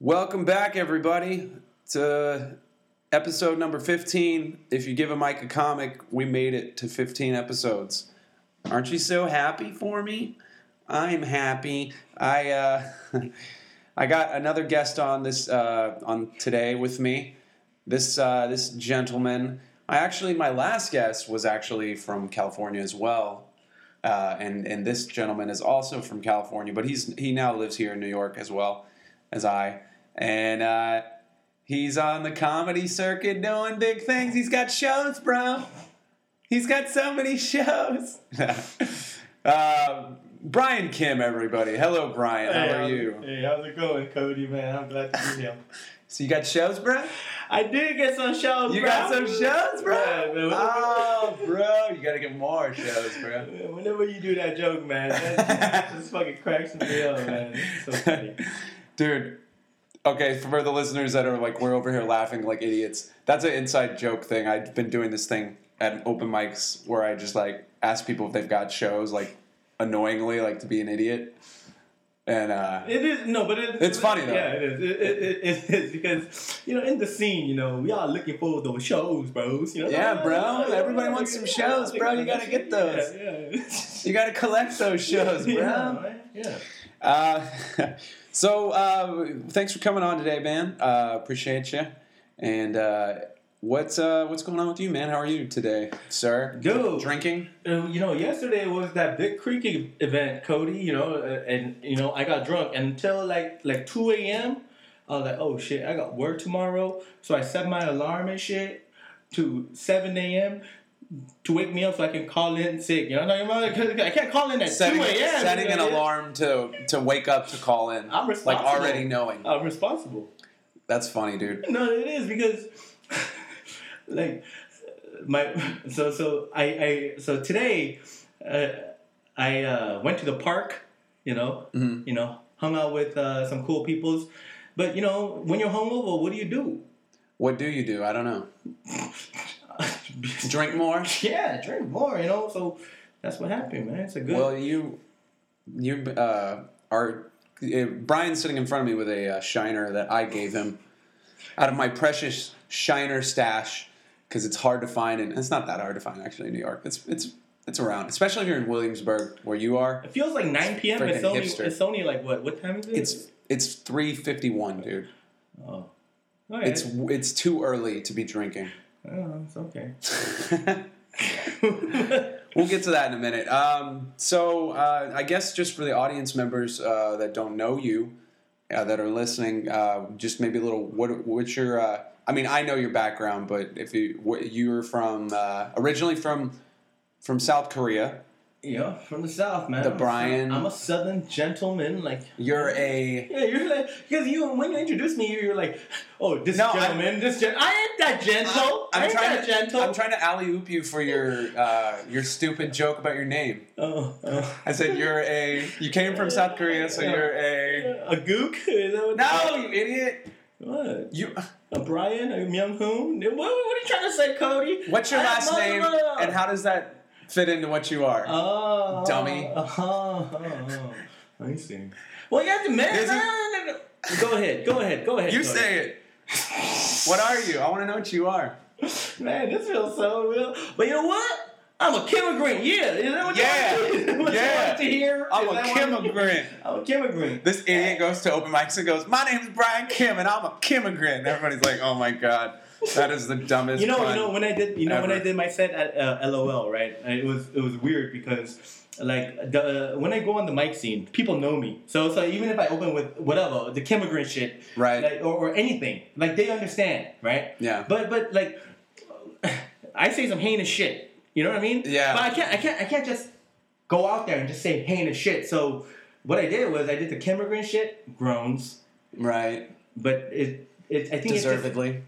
Welcome back, everybody, to episode number 15. If you give a mic a comic, we made it to 15 episodes. Aren't you so happy for me? I'm happy. I got another guest on this on today with me. This gentleman. My last guest was actually from California as well, and this gentleman is also from California, but he now lives here in New York as well as I. And he's on the comedy circuit doing big things. He's got shows, bro. He's got so many shows. Brian Kim, everybody. Hello, Brian. How are you? Hey, how's it going, Cody, man? I'm glad to be here. So you got shows, bro? I did get some shows, bro. You got some shows, bro? Yeah, man. Oh, bro. You got to get more shows, bro. Whenever you do that joke, man, that just fucking cracks me up, man. It's so funny. Dude. Okay, for the listeners that are like, we're over here laughing like idiots, that's an inside joke thing. I've been doing this thing at open mics where I just like ask people if they've got shows, like annoyingly, like to be an idiot. And it is it's funny though. Yeah, it is because in the scene, we are looking for those shows, bros. Yeah, bro. Everybody wants some shows, bro. You gotta get those. Yeah. You gotta collect those shows, bro. Yeah. So thanks for coming on today, man. Appreciate you. And what's going on with you, man? How are you today, sir? Dude, drinking? Yesterday was that Big Creek event, Cody. And I got drunk until like 2 a.m. I was like, oh shit, I got work tomorrow. So I set my alarm and shit to 7 a.m. to wake me up so I can call in sick. You know what I'm talking about? I can't call in at 2 a.m. Setting an alarm to wake up to call in. I'm responsible. Like already knowing. I'm responsible. That's funny, dude. No, it is because so today I went to the park, hung out with some cool peoples. But when you're hungover, what do you do? What do you do? I don't know. Drink more? Yeah, drink more, so that's what happened, man. It's a good... Well, you are... Brian's sitting in front of me with a Shiner that I gave him out of my precious Shiner stash, because it's hard to find, and it's not that hard to find, actually, in New York. It's around, especially if you're in Williamsburg, where you are. It feels like 9 p.m. It's only like, what time is it? It's 3:51, dude. Oh. Right. It's too early to be drinking. Oh, it's okay. We'll get to that in a minute. So I guess just for the audience members that don't know you, that are listening, just maybe a little. What's your? I know your background, but if you're from originally from South Korea. Yeah, from the South, man. I'm a Southern gentleman. Like you're like because when you introduced me, you're like, oh, this gentleman, I ain't that gentle. I ain't that gentle. I'm trying to alley-oop you for your stupid joke about your name. Oh. I said you came from South Korea, so you're a gook. Is that what no, you idiot. What? You a Brian, a Myung-hoon? What are you trying to say, Cody? What's your last name, and how does that fit into what you are? Oh, dummy. I see. Well, you have to man. Go ahead. You say it. What are you? I want to know what you are. Man, this feels so real. But you know what? I'm a Kimmigrant. Yeah. Is that what you want to hear? I'm a Kimmigrant. I'm a Kimmigrant. This idiot goes to open mics and goes, my name's Brian Kim, and I'm a Kimmigrant. And everybody's like, oh my God. That is the dumbest. When I did my set at LOL, right? It was weird because when I go on the mic scene, people know me. So even if I open with whatever the Kimmigrant shit, right, or anything, they understand, right? Yeah. But I say some heinous shit. You know what I mean? Yeah. But I can't just go out there and just say heinous shit. So what I did was I did the Kimmigrant shit, groans, right? But I think deservedly.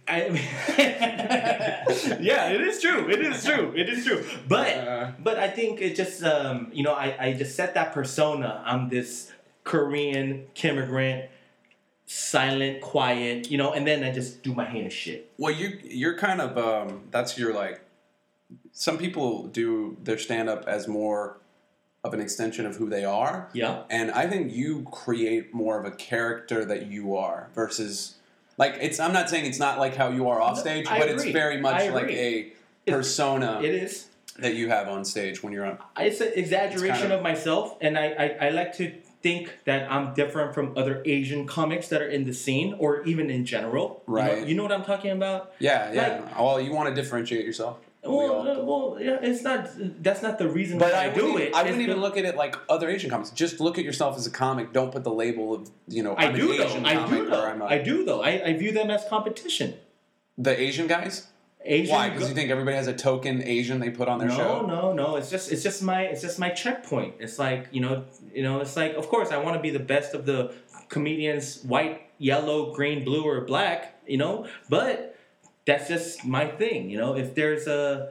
Yeah, it is true. But I think it just I just set that persona. I'm this Korean Kimmigrant, silent, quiet, and then I just do my heinous shit. Well, you're kind of that's your like. Some people do their stand up as more of an extension of who they are. Yeah. And I think you create more of a character that you are versus like I'm not saying it's not like how you are off stage, but it's very much like a persona. It is that you have on stage when you're on. It's an exaggeration of myself, and I like to think that I'm different from other Asian comics that are in the scene or even in general. Right. You know what I'm talking about? Yeah, yeah. Well, you want to differentiate yourself. Well, yeah, it's not. That's not the reason why I do it. I wouldn't even look at it like other Asian comics. Just look at yourself as a comic. Don't put the label of I do though. I view them as competition. The Asian guys. Why? Because you think everybody has a token Asian they put on their show? No. It's just my checkpoint. It's like it's like of course I want to be the best of the comedians, white, yellow, green, blue, or black. But that's just my thing. If there's the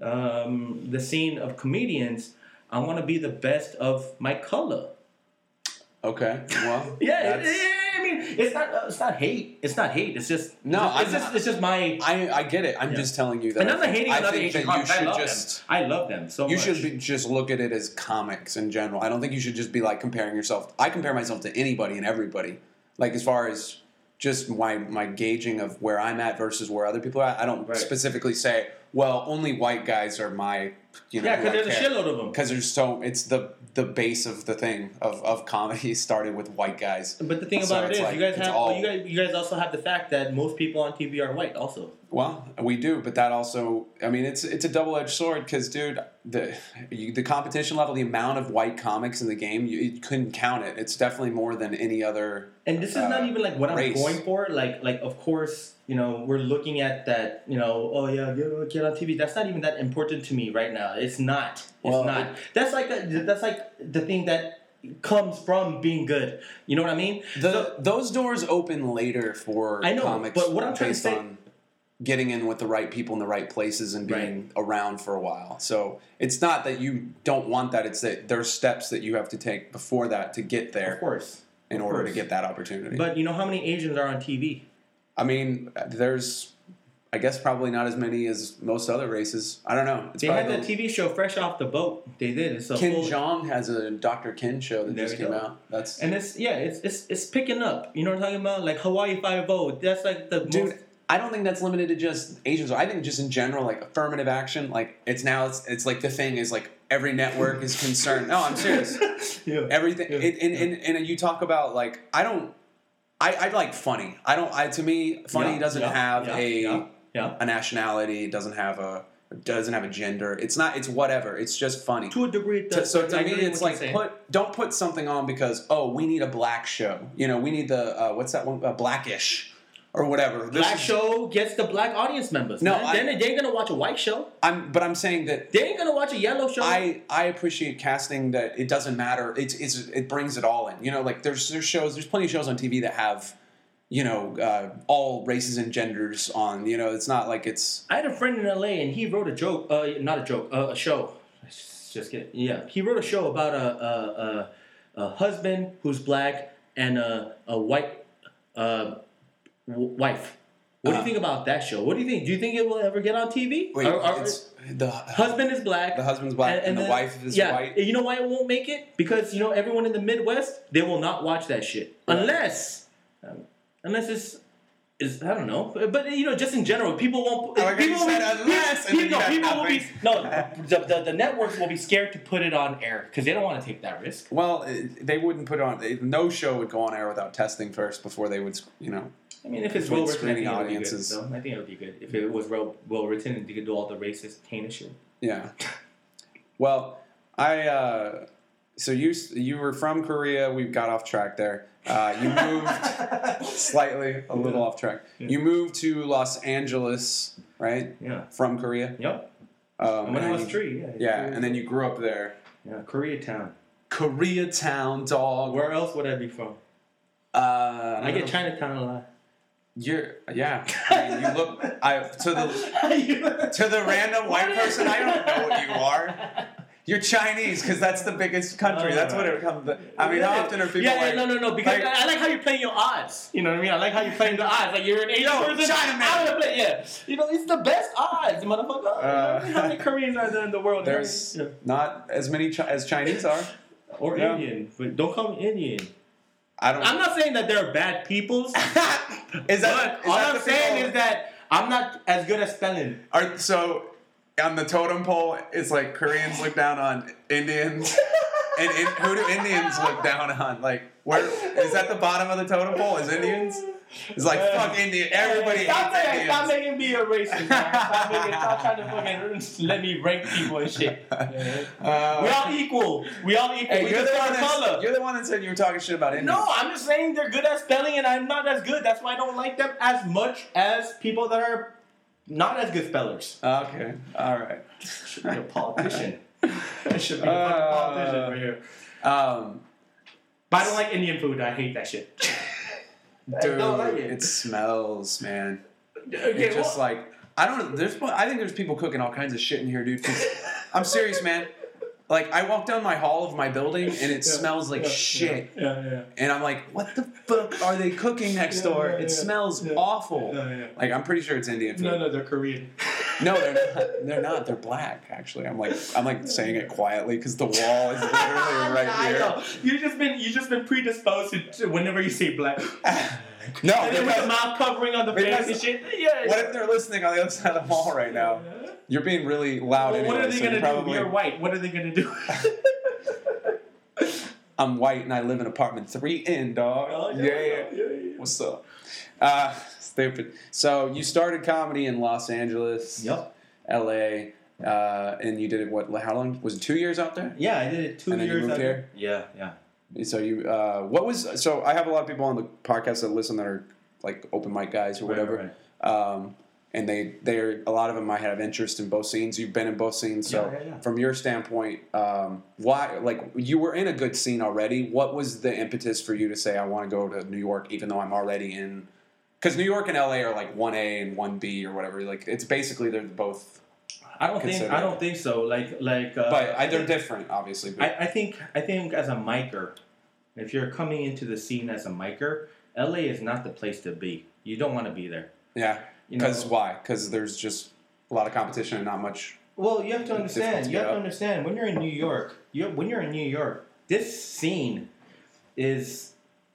scene of comedians, I want to be the best of my color. Okay. Well. Yeah. I mean, it's not hate. It's not hate. It's just It's just my. I get it. I'm just telling you that. And I'm not hating on other Asian comics. I love them so much. You should just look at it as comics in general. I don't think you should just be like comparing yourself. I compare myself to anybody and everybody. Like as far as just my gauging of where I'm at versus where other people are at. I don't specifically say, well, only white guys are my. Yeah, because there's a shitload of them. Because it's the base of the thing of comedy started with white guys. But the thing about it is, you guys also have the fact that most people on TV are white also. Well, we do, but that also, I mean, it's a double-edged sword because, dude, the competition level, the amount of white comics in the game, you couldn't count it. It's definitely more than any other. And this is not even like what race. I'm going for. Like of course, we're looking at that. Oh yeah, get on TV. That's not even that important to me right now. It's not. It's not. That's like the thing that comes from being good. You know what I mean? Those doors open later for comics. But what I'm trying to say. On getting in with the right people in the right places and being around for a while. So it's not that you don't want that. It's that there's steps that you have to take before that to get there. Of course. In order to get that opportunity. But how many Asians are on TV? I mean, there's, I guess, probably not as many as most other races. I don't know. They had that TV show Fresh Off the Boat. They did. It's Ken Jeong has a Dr. Ken show that just came out. It's picking up. You know what I'm talking about? Like Hawaii 5-0. That's like the most. I don't think that's limited to just Asians. I think just in general, like affirmative action, like it's like the thing is like every network is concerned. No, I'm serious. Everything. Yeah. And you talk about like I like funny. To me, funny doesn't have a nationality. It doesn't have a gender. It's whatever. It's just funny. To a degree. So to me, it's like don't put something on because we need a black show. We need the what's that one? Blackish. Or whatever. Black show gets the black audience members. No, they ain't gonna watch a white show. But I'm saying that they ain't gonna watch a yellow show. I appreciate casting that it doesn't matter. It brings it all in. Like there's shows. There's plenty of shows on TV that have all races and genders on. It's not like it's. I had a friend in LA and he wrote a joke. Not a joke. A show. Just kidding. Yeah, he wrote a show about a husband who's black and a white. Wife. What do you think about that show? What do you think? Do you think it will ever get on TV? Wait, the husband is black. The husband's black and the wife is white. You know why it won't make it? Because everyone in the Midwest, they will not watch that shit unless it's I don't know. But just in general, people won't. The networks will be scared to put it on air because they don't want to take that risk. Well, they wouldn't put it on. No show would go on air without testing first before they would. I mean, if it's well written, I think audiences. I think it would be good if it was well written and you could do all the racist, heinous shit. Yeah. Well, so you were from Korea. We got off track there. You moved a little off track. Yeah. You moved to Los Angeles, right? Yeah. From Korea. Yep. When I was 3, yeah. Yeah, and then you grew up there. Yeah, Koreatown. Koreatown, dog. Where else would I be from? I get Chinatown a lot. You look to the random white person. I don't know what you are. You're Chinese because that's the biggest country. That's what it comes to. I mean, how often are people no. Because like, I like how you're playing your odds. You know what I mean? I like how you're playing the odds. Like you're an Asian person. Chinaman. I want to play. Yeah. You know, it's the best odds, motherfucker. How many Koreans are there in the world? There's not as many as Chinese are. Or Indian. But don't call me Indian. I'm not saying that they're bad peoples. All I'm saying is that I'm not as good at spelling. So on the totem pole, it's like Koreans look down on Indians. And who do Indians look down on? Like, where is that the bottom of the totem pole? Is Indians? It's like, fuck Indian. Everybody hates Indians. Stop making me a racist, man. Stop trying to fucking let me rank people and shit. We all equal. Hey, you're the one that said you were talking shit about Indians. No, I'm just saying they're good at spelling and I'm not as good. That's why I don't like them as much as people that are not as good spellers. Okay. All right. Should be a politician. I should be a fucking politician right here. But I don't like Indian food. I hate that shit. Dude, I don't like it smells, man. Okay, it's just like I don't know. I think there's people cooking all kinds of shit in here, dude. I'm serious, man. Like I walk down my hall of my building and it smells like shit. Yeah. And I'm like, what the fuck are they cooking next door? It smells awful. Like I'm pretty sure it's Indian food. No, they're Korean. No, they're not. They're not. They're black. Actually, I'm like saying it quietly because the wall is literally right here. I know. You just been predisposed to whenever you say black. No, and then with the mouth covering on the face and shit. Yeah. What if they're listening on the other side of the wall right now? You're being really loud. Well, anyway, what are they so gonna do? You're white. What are they gonna do? I'm white and I live in apartment 3 in, dog. Oh, yeah. What's up? Stupid. So you started comedy in Los Angeles, LA, and you did it. What? How long? Was it 2 years out there? Yeah, I did it 2 years. And then you moved here. Yeah. So you, what was? So I have a lot of people on the podcast that listen that are like open mic guys or whatever. Right. And they're a lot of them might have interest in both scenes. You've been in both scenes, so from your standpoint, why? Like you were in a good scene already. What was the impetus for you to say I want to go to New York, even though I'm already in? Because New York and LA are like 1A and 1B or whatever. Like it's basically they're both. I don't think so. Like. But they're different, obviously. But. I think as a micer, if you're coming into the scene as a micer, LA is not the place to be. You don't want to be there. Yeah. Because why? Because there's just a lot of competition and not much. Well, you have to understand. When you're in New York. This scene is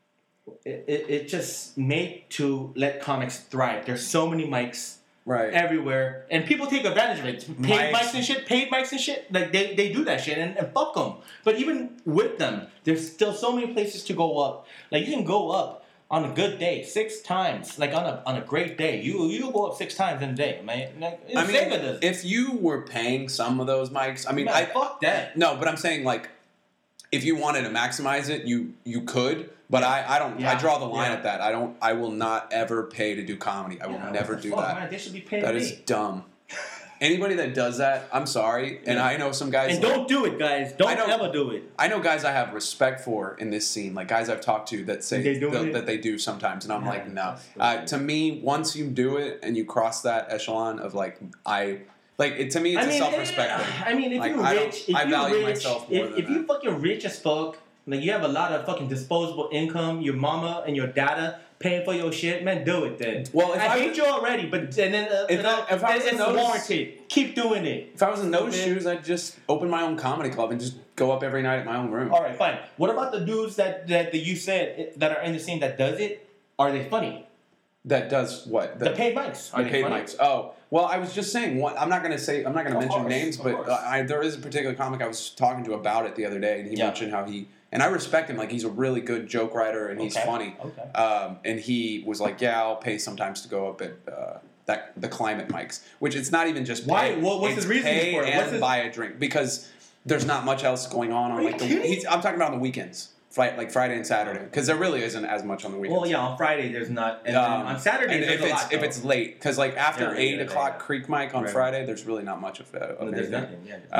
it just made to let comics thrive. There's so many mics everywhere, and people take advantage of it. Paid mics and shit. Like they do that shit, and fuck them. But even with them, there's still so many places to go up. Like you can go up. On a good day, 6 times. Like on a great day, you go up 6 times in a day, man. Like, if you were paying some of those mics, fuck that. No, but I'm saying like, if you wanted to maximize it, you could. But I don't. I draw the line at that. I will not ever pay to do comedy. I will never do that. Man, they should be paying That is dumb. Anybody that does that, I'm sorry. And I know some guys. And don't do it, guys. Don't ever do it. I know guys I have respect for in this scene, like guys I've talked to that say that they do sometimes, and I'm like, no. To me, once you do it and you cross that echelon of like, to me, it's a self-respect thing. I mean, I value myself more than that. If you fucking rich as fuck, like you have a lot of fucking disposable income, your mama and your dada paying for your shit, man, do it then. Well, I hate you already, but it's warranted. Keep doing it. If I was in those shoes, I'd just open my own comedy club and just go up every night at my own room. All right, fine. What about the dudes that you said that are in the scene that does it? Are they funny? That does what? The paid mics. The paid mics. Oh, well, I was just saying. I'm not going to mention names, but there is a particular comic I was talking to about it the other day, and he mentioned how he. And I respect him. Like, he's a really good joke writer, and he's funny. Okay. And he was like, yeah, I'll pay sometimes to go up at the climate mics, which it's not even just pay. Why? What's his reason for it? And buy a drink. Because there's not much else going on. I'm talking about on the weekends. Like Friday and Saturday. Because there really isn't as much on the weekends. Well, yeah, on Friday there's not. And on Saturday there's a lot, if it's late. Because, like, after 8 o'clock Creek Mic on Friday, there's really not much of there's nothing,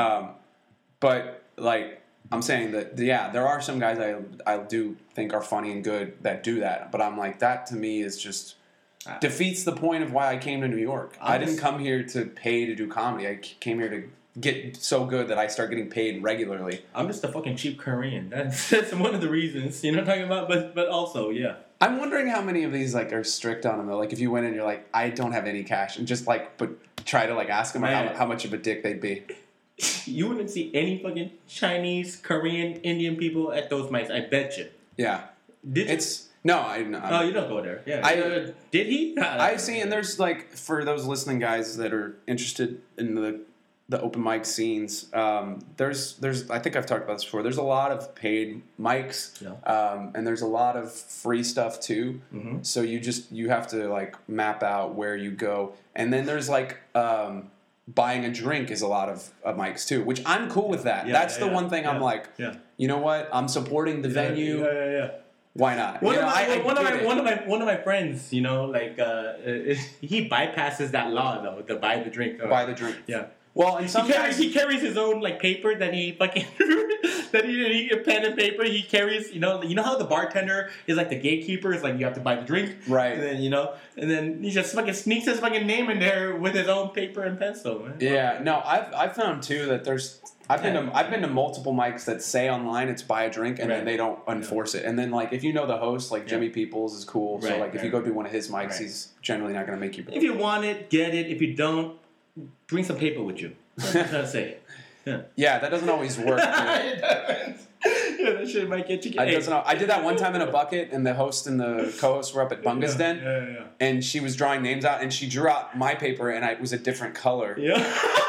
but, like... I'm saying that, there are some guys I do think are funny and good that do that. But I'm like, that to me is just defeats the point of why I came to New York. I didn't come here to pay to do comedy. I came here to get so good that I start getting paid regularly. I'm just a fucking cheap Korean. That's one of the reasons. You know what I'm talking about? But also, yeah. I'm wondering how many of these like are strict on them though. Like if you went in, you're like, I don't have any cash, and just like, but try to like ask them how much of a dick they'd be. You wouldn't see any fucking Chinese, Korean, Indian people at those mics. I bet you. Yeah. Did you? No, Oh, you don't go there. Yeah. Did he? I see, and there's like for those listening guys that are interested in the open mic scenes. There's I think I've talked about this before. There's a lot of paid mics, and there's a lot of free stuff too. Mm-hmm. So you have to like map out where you go, and then there's like buying a drink is a lot of mics too, which I'm cool with that. That's the one thing I'm like, you know what? I'm supporting the venue. Yeah. Why not? One of my friends, you know, like he bypasses that law though, to buy the drink. Buy the drink. Yeah. Well, and sometimes he carries his own like paper that he fucking he pen and paper he carries. You know how the bartender is like the gatekeeper. Is like you have to buy the drink, right? And then he just fucking sneaks his fucking name in there with his own paper and pencil, man. Yeah, no, I've found too that there's. I've been to multiple mics that say online it's buy a drink and then they don't enforce it. And then like if you know the host, like Jimmy Peoples is cool. So like if you go do one of his mics, he's generally not going to make you. If you want it, get it. If you don't, bring some paper with you. That's what I'm trying to say. Yeah, that doesn't always work. It doesn't. Yeah, that shit might get you. I did that one time in a bucket, and the host and the co-host were up at Bunga's Den, and she was drawing names out, and she drew out my paper, and it was a different color. Yeah.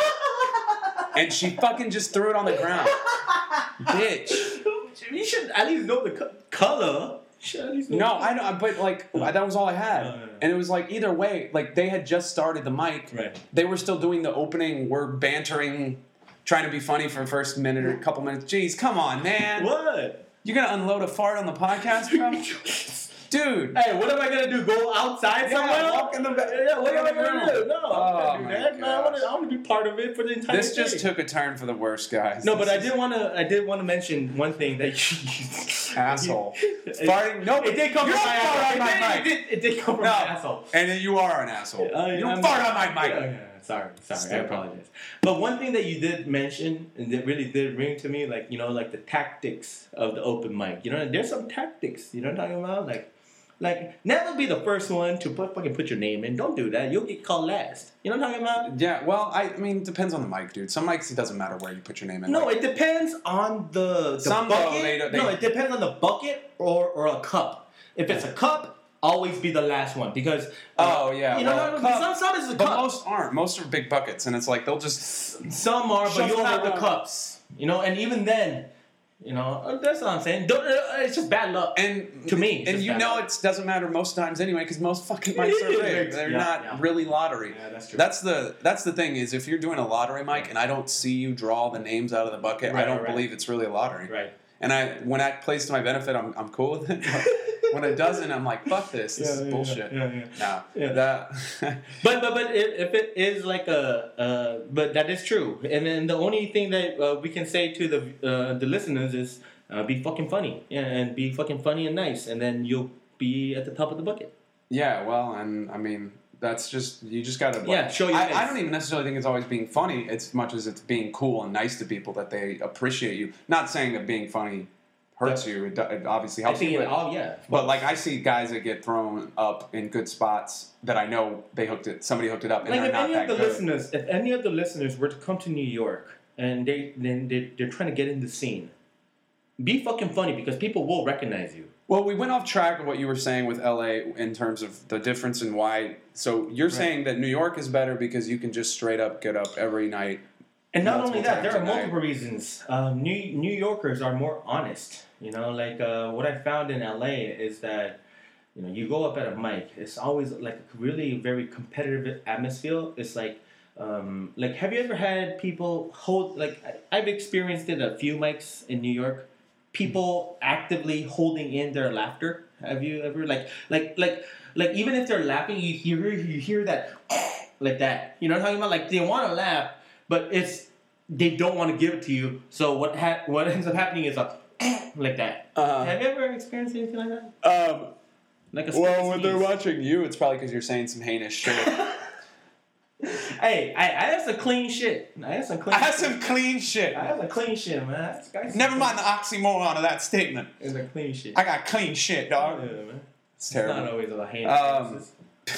And she fucking just threw it on the ground. Bitch. You should at least know the color. No, I know, but like that was all I had, and it was like either way, like they had just started the mic. Right. They were still doing the opening. We're bantering, trying to be funny for the first minute or a couple minutes. Jeez, come on, man. What? You gonna unload a fart on the podcast, bro? Dude. Hey, what am I gonna do? Go outside somewhere? Walk in the back. Yeah, what am I gonna do? No, I'm my not gonna do that. Man, I want to be part of it for the entire This day. just took a turn for the worst, guys. No, but I did want to mention one thing that you asshole. Farting? No, it did come from my asshole. It did come from my asshole. And then you are an asshole. You don't fart on my mic. Sorry, I apologize. But one thing that you did mention and that really did ring to me, like like the tactics of the open mic. There's some tactics. You know what I'm talking about? Like, never be the first one to fucking put your name in. Don't do that. You'll get called last. You know what I'm talking about? Yeah, well, I mean, it depends on the mic, dude. Some mics, it doesn't matter where you put your name in. No, it depends on the bucket. No, it depends on the bucket or a cup. If it's a cup, always be the last one because... Oh, yeah. Some is a cup. But most aren't. Most are big buckets, and it's like they'll just... Some are, but you'll have the cups. And even then... that's what I'm saying. It's just bad luck. And to me, and it doesn't matter most times anyway, because most fucking mics are rigged. They're not really lottery. Yeah, that's true. That's the thing is if you're doing a lottery mic and I don't see you draw the names out of the bucket, I don't believe it's really a lottery. Right. And when that plays to my benefit, I'm cool with it. But when it doesn't, I'm like, fuck this. This is bullshit. Yeah. That. but if it is like but that is true. And then the only thing that we can say to the listeners is be fucking funny. Yeah, and be fucking funny and nice, and then you'll be at the top of the bucket. Yeah. Well, and I mean. That's just, you just gotta... show your face. I don't even necessarily think it's always being funny as much as it's being cool and nice to people that they appreciate you. Not saying that being funny hurts you. It obviously helps you. But like I see guys that get thrown up in good spots that I know somebody hooked it up and like they're not that good. If any of the listeners were to come to New York and they're trying to get in the scene, be fucking funny because people will recognize you. Well, we went off track of what you were saying with LA in terms of the difference in why. So you're saying that New York is better because you can just straight up get up every night. And not only that, there are multiple reasons. New Yorkers are more honest. What I found in LA is that you go up at a mic. It's always like a really very competitive atmosphere. It's like have you ever had people hold I've experienced it at a few mics in New York. People actively holding in their laughter. Have you ever like even if they're laughing, you hear that like that. You know what I'm talking about? Like they want to laugh, but they don't want to give it to you. So what ends up happening is like that. Have you ever experienced anything like that? When they're watching you, it's probably because you're saying some heinous shit. Hey, I had some clean shit. I had some clean shit, man. Never mind the oxymoron of that statement. It's a clean shit. I got clean shit, dog. Yeah, man. It's terrible. It's not always about heinous.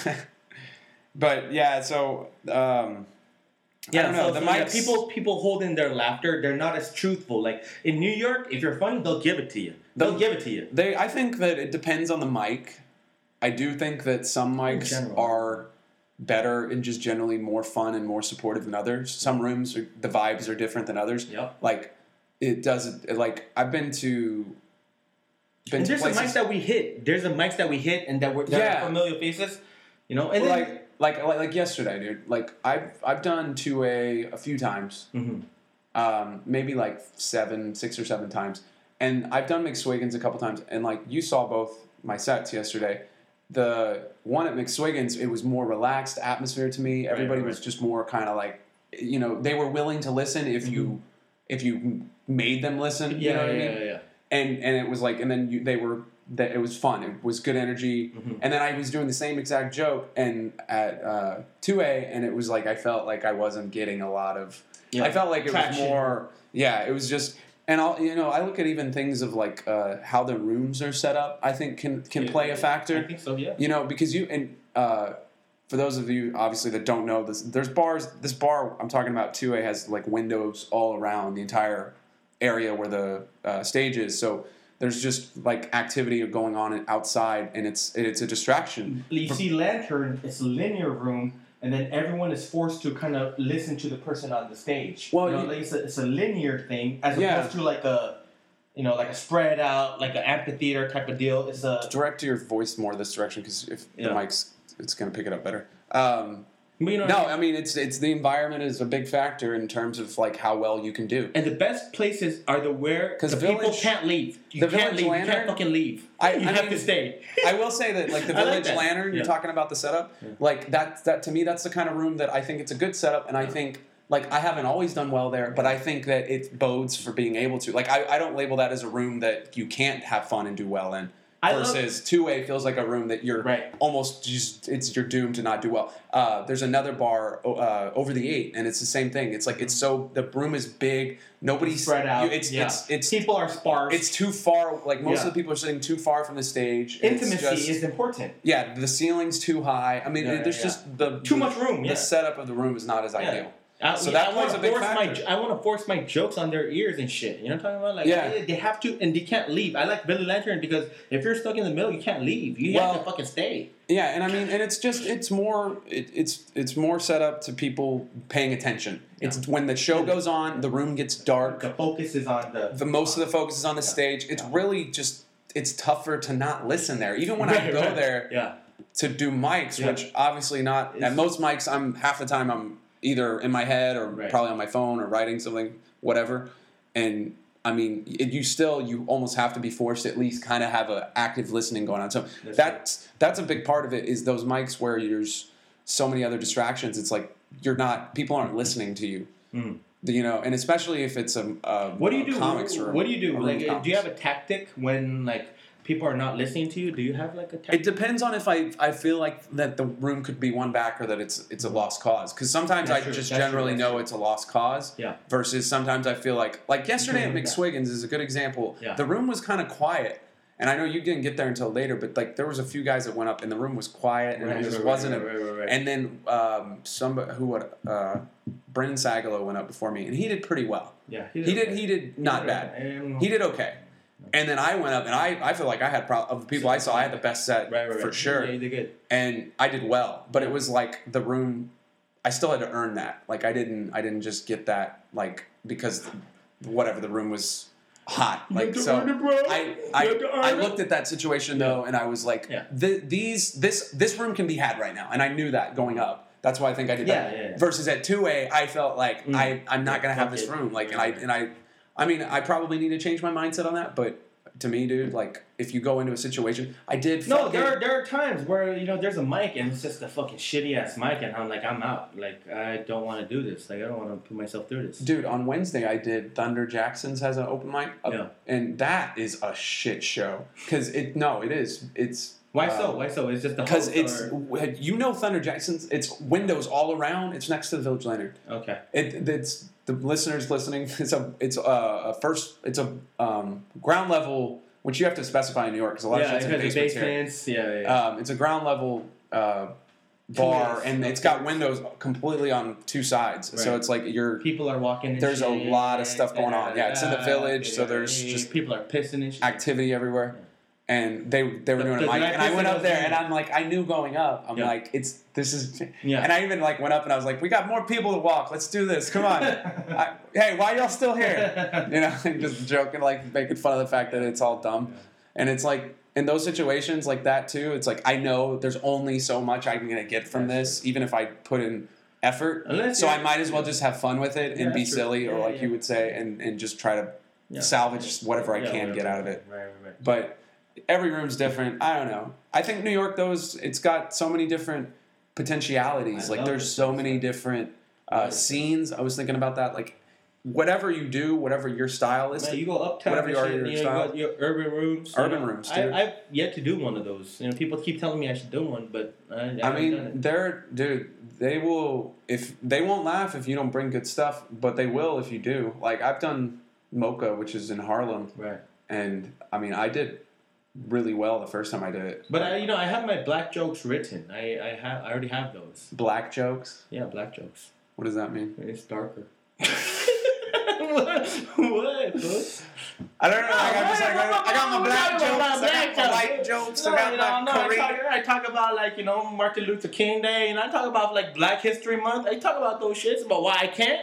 But yeah, so I don't know. The mics, people hold in their laughter. They're not as truthful. Like in New York, if you're funny, they'll give it to you. I think that it depends on the mic. I do think that some mics are better and just generally more fun and more supportive than others. Some rooms, the vibes are different than others. Yep. Like it does. Like I've been to. And there's some mics that we hit. And that are familiar faces. You know, and then, like yesterday, dude. Like I've done 2A a few times. Mm-hmm. Maybe like 6 or 7 times, and I've done McSwiggan's a couple times. And like you saw both my sets yesterday. The one at McSwiggan's, it was more relaxed atmosphere to me. Everybody was just more kind of like, you know, they were willing to listen if you made them listen. You know what I mean? Yeah. And it was like, and then it was fun. It was good energy. Mm-hmm. And then I was doing the same exact joke and at 2A, and it was like I felt like I wasn't getting a lot of. Yeah, I felt like it was more. Yeah, it was just. And I look at even things of like how the rooms are set up. I think can play a factor. I think so, yeah. You know, because for those of you obviously that don't know this, there's bars. This bar I'm talking about 2A has like windows all around the entire area where the stage is. So there's just like activity going on outside, and it's a distraction. You see, Lantern, it's a linear room. And then everyone is forced to kind of listen to the person on the stage. Well, like it's a linear thing as opposed to like a spread out, like an amphitheater type of deal. It's a direct your voice more this direction because if the mic's, it's going to pick it up better. I mean it's the environment is a big factor in terms of like how well you can do. And the best places are because people can't leave. You can't leave. You can't fucking leave. You have to stay. I will say that like the Village Lantern, you're talking about the setup. Yeah. Like that to me, that's the kind of room that I think it's a good setup, and I think like I haven't always done well there, but I think that it bodes for being able to. Like I don't label that as a room that you can't have fun and do well in. Versus 2A feels like a room that you're almost just you're doomed to not do well. There's another bar over the 8, and it's the same thing. It's like the room is big. Nobody's spread out. It's people are sparse. It's too far. Like most of the people are sitting too far from the stage. Intimacy is important. Yeah, the ceiling's too high. I mean, there's just too much room. The setup of the room is not as ideal. So that plays a big factor. I want to force my jokes on their ears and shit. You know what I'm talking about? Like, they have to, and they can't leave. I like Billy Lantern because if you're stuck in the middle, you can't leave. You have to fucking stay. Yeah, and I mean, and it's more set up to people paying attention. Yeah. It's when the show goes on, the room gets dark. The focus is on the most of the focus is on the stage. It's really just it's tougher to not listen there. Even when I go there to do mics, which obviously not at most mics. I'm half the time I'm either in my head or probably on my phone or writing something, whatever. And I mean, you almost have to be forced to at least kind of have an active listening going on. So that's a big part of it is those mics where there's so many other distractions. It's like people aren't listening to you. Mm. You know, and especially if it's what do you do? Comics room. What do you do? Like, do you have a tactic when like people are not listening to you? Do you have like a tactic? It depends on if I feel like that the room could be won back or that it's a lost cause. Because sometimes I just generally know it's a lost cause. Yeah. Versus sometimes I feel like yesterday at McSwiggan's is a good example. Yeah. The room was kind of quiet. And I know you didn't get there until later, but like there was a few guys that went up and the room was quiet and it just wasn't And then Brendan Sagalow went up before me and he did pretty well. Yeah. He did not bad. He did okay. And then I went up, and I feel like I had of the people I saw, I had the best set for sure. Yeah, you did good. And I did well, but it was like the room. I still had to earn that. Like I didn't just get that like because whatever the room was hot. Like so, I looked at that situation though, and I was like, this room can be had right now, and I knew that going up. That's why I think I did that. Yeah. Versus at 2A, I felt like I'm not gonna have this room. Like I mean, I probably need to change my mindset on that, but to me, dude, like, if you go into a situation, I did... No, there are times where, there's a mic, and it's just a fucking shitty-ass mic, and I'm like, I'm out. Like, I don't want to do this. Like, I don't want to put myself through this. Dude, on Wednesday, I did Thunder Jackson's has an open mic, and that is a shit show. Because, it is. Why so? Why so? It's just the because host, it's Thunder Jackson's. It's windows all around. It's next to the Village Lantern. Okay. It's the listeners listening. It's a ground level, which you have to specify in New York because a lot of shit's in basements here. Yeah. It's a ground level bar, and it's got windows completely on two sides. Right. So it's like people are walking. There's a lot of stuff going on. Yeah, it's in the Village, so there's just people are pissing and shit. Activity everywhere. Yeah. And they were doing a mic, and I went up there, and I'm like, I knew going up, I'm like, this is, and I even like went up, and I was like, we got more people to walk, let's do this, come on, hey, why y'all still here, and just joking, like making fun of the fact that it's all dumb, and it's like in those situations like that too, it's like I know there's only so much I'm gonna get from this, even if I put in effort, so I might as well just have fun with it and be silly, or like you would say, and just try to salvage whatever I can get out of it, but. Every room's different. I don't know. I think New York, though, it's got so many different potentialities. Like, there's so many different scenes. I was thinking about that. Like, whatever you do, whatever your style is. Man, you go uptown. Whatever your style. You got your urban rooms. Urban rooms, dude. I've yet to do one of those. People keep telling me I should do one, but I mean, they will, they won't laugh if you don't bring good stuff, but they will if you do. Like, I've done Mocha, which is in Harlem. Right. And, I mean, I did really well the first time I did it. But I have my black jokes written. I already have those. Black jokes? Yeah, black jokes. What does that mean? It's darker. What? I don't know. I got my black jokes. I got my white jokes. I got my Korean. I talk about Martin Luther King Day, and I talk about Black History Month. I talk about those shits, but why I can't.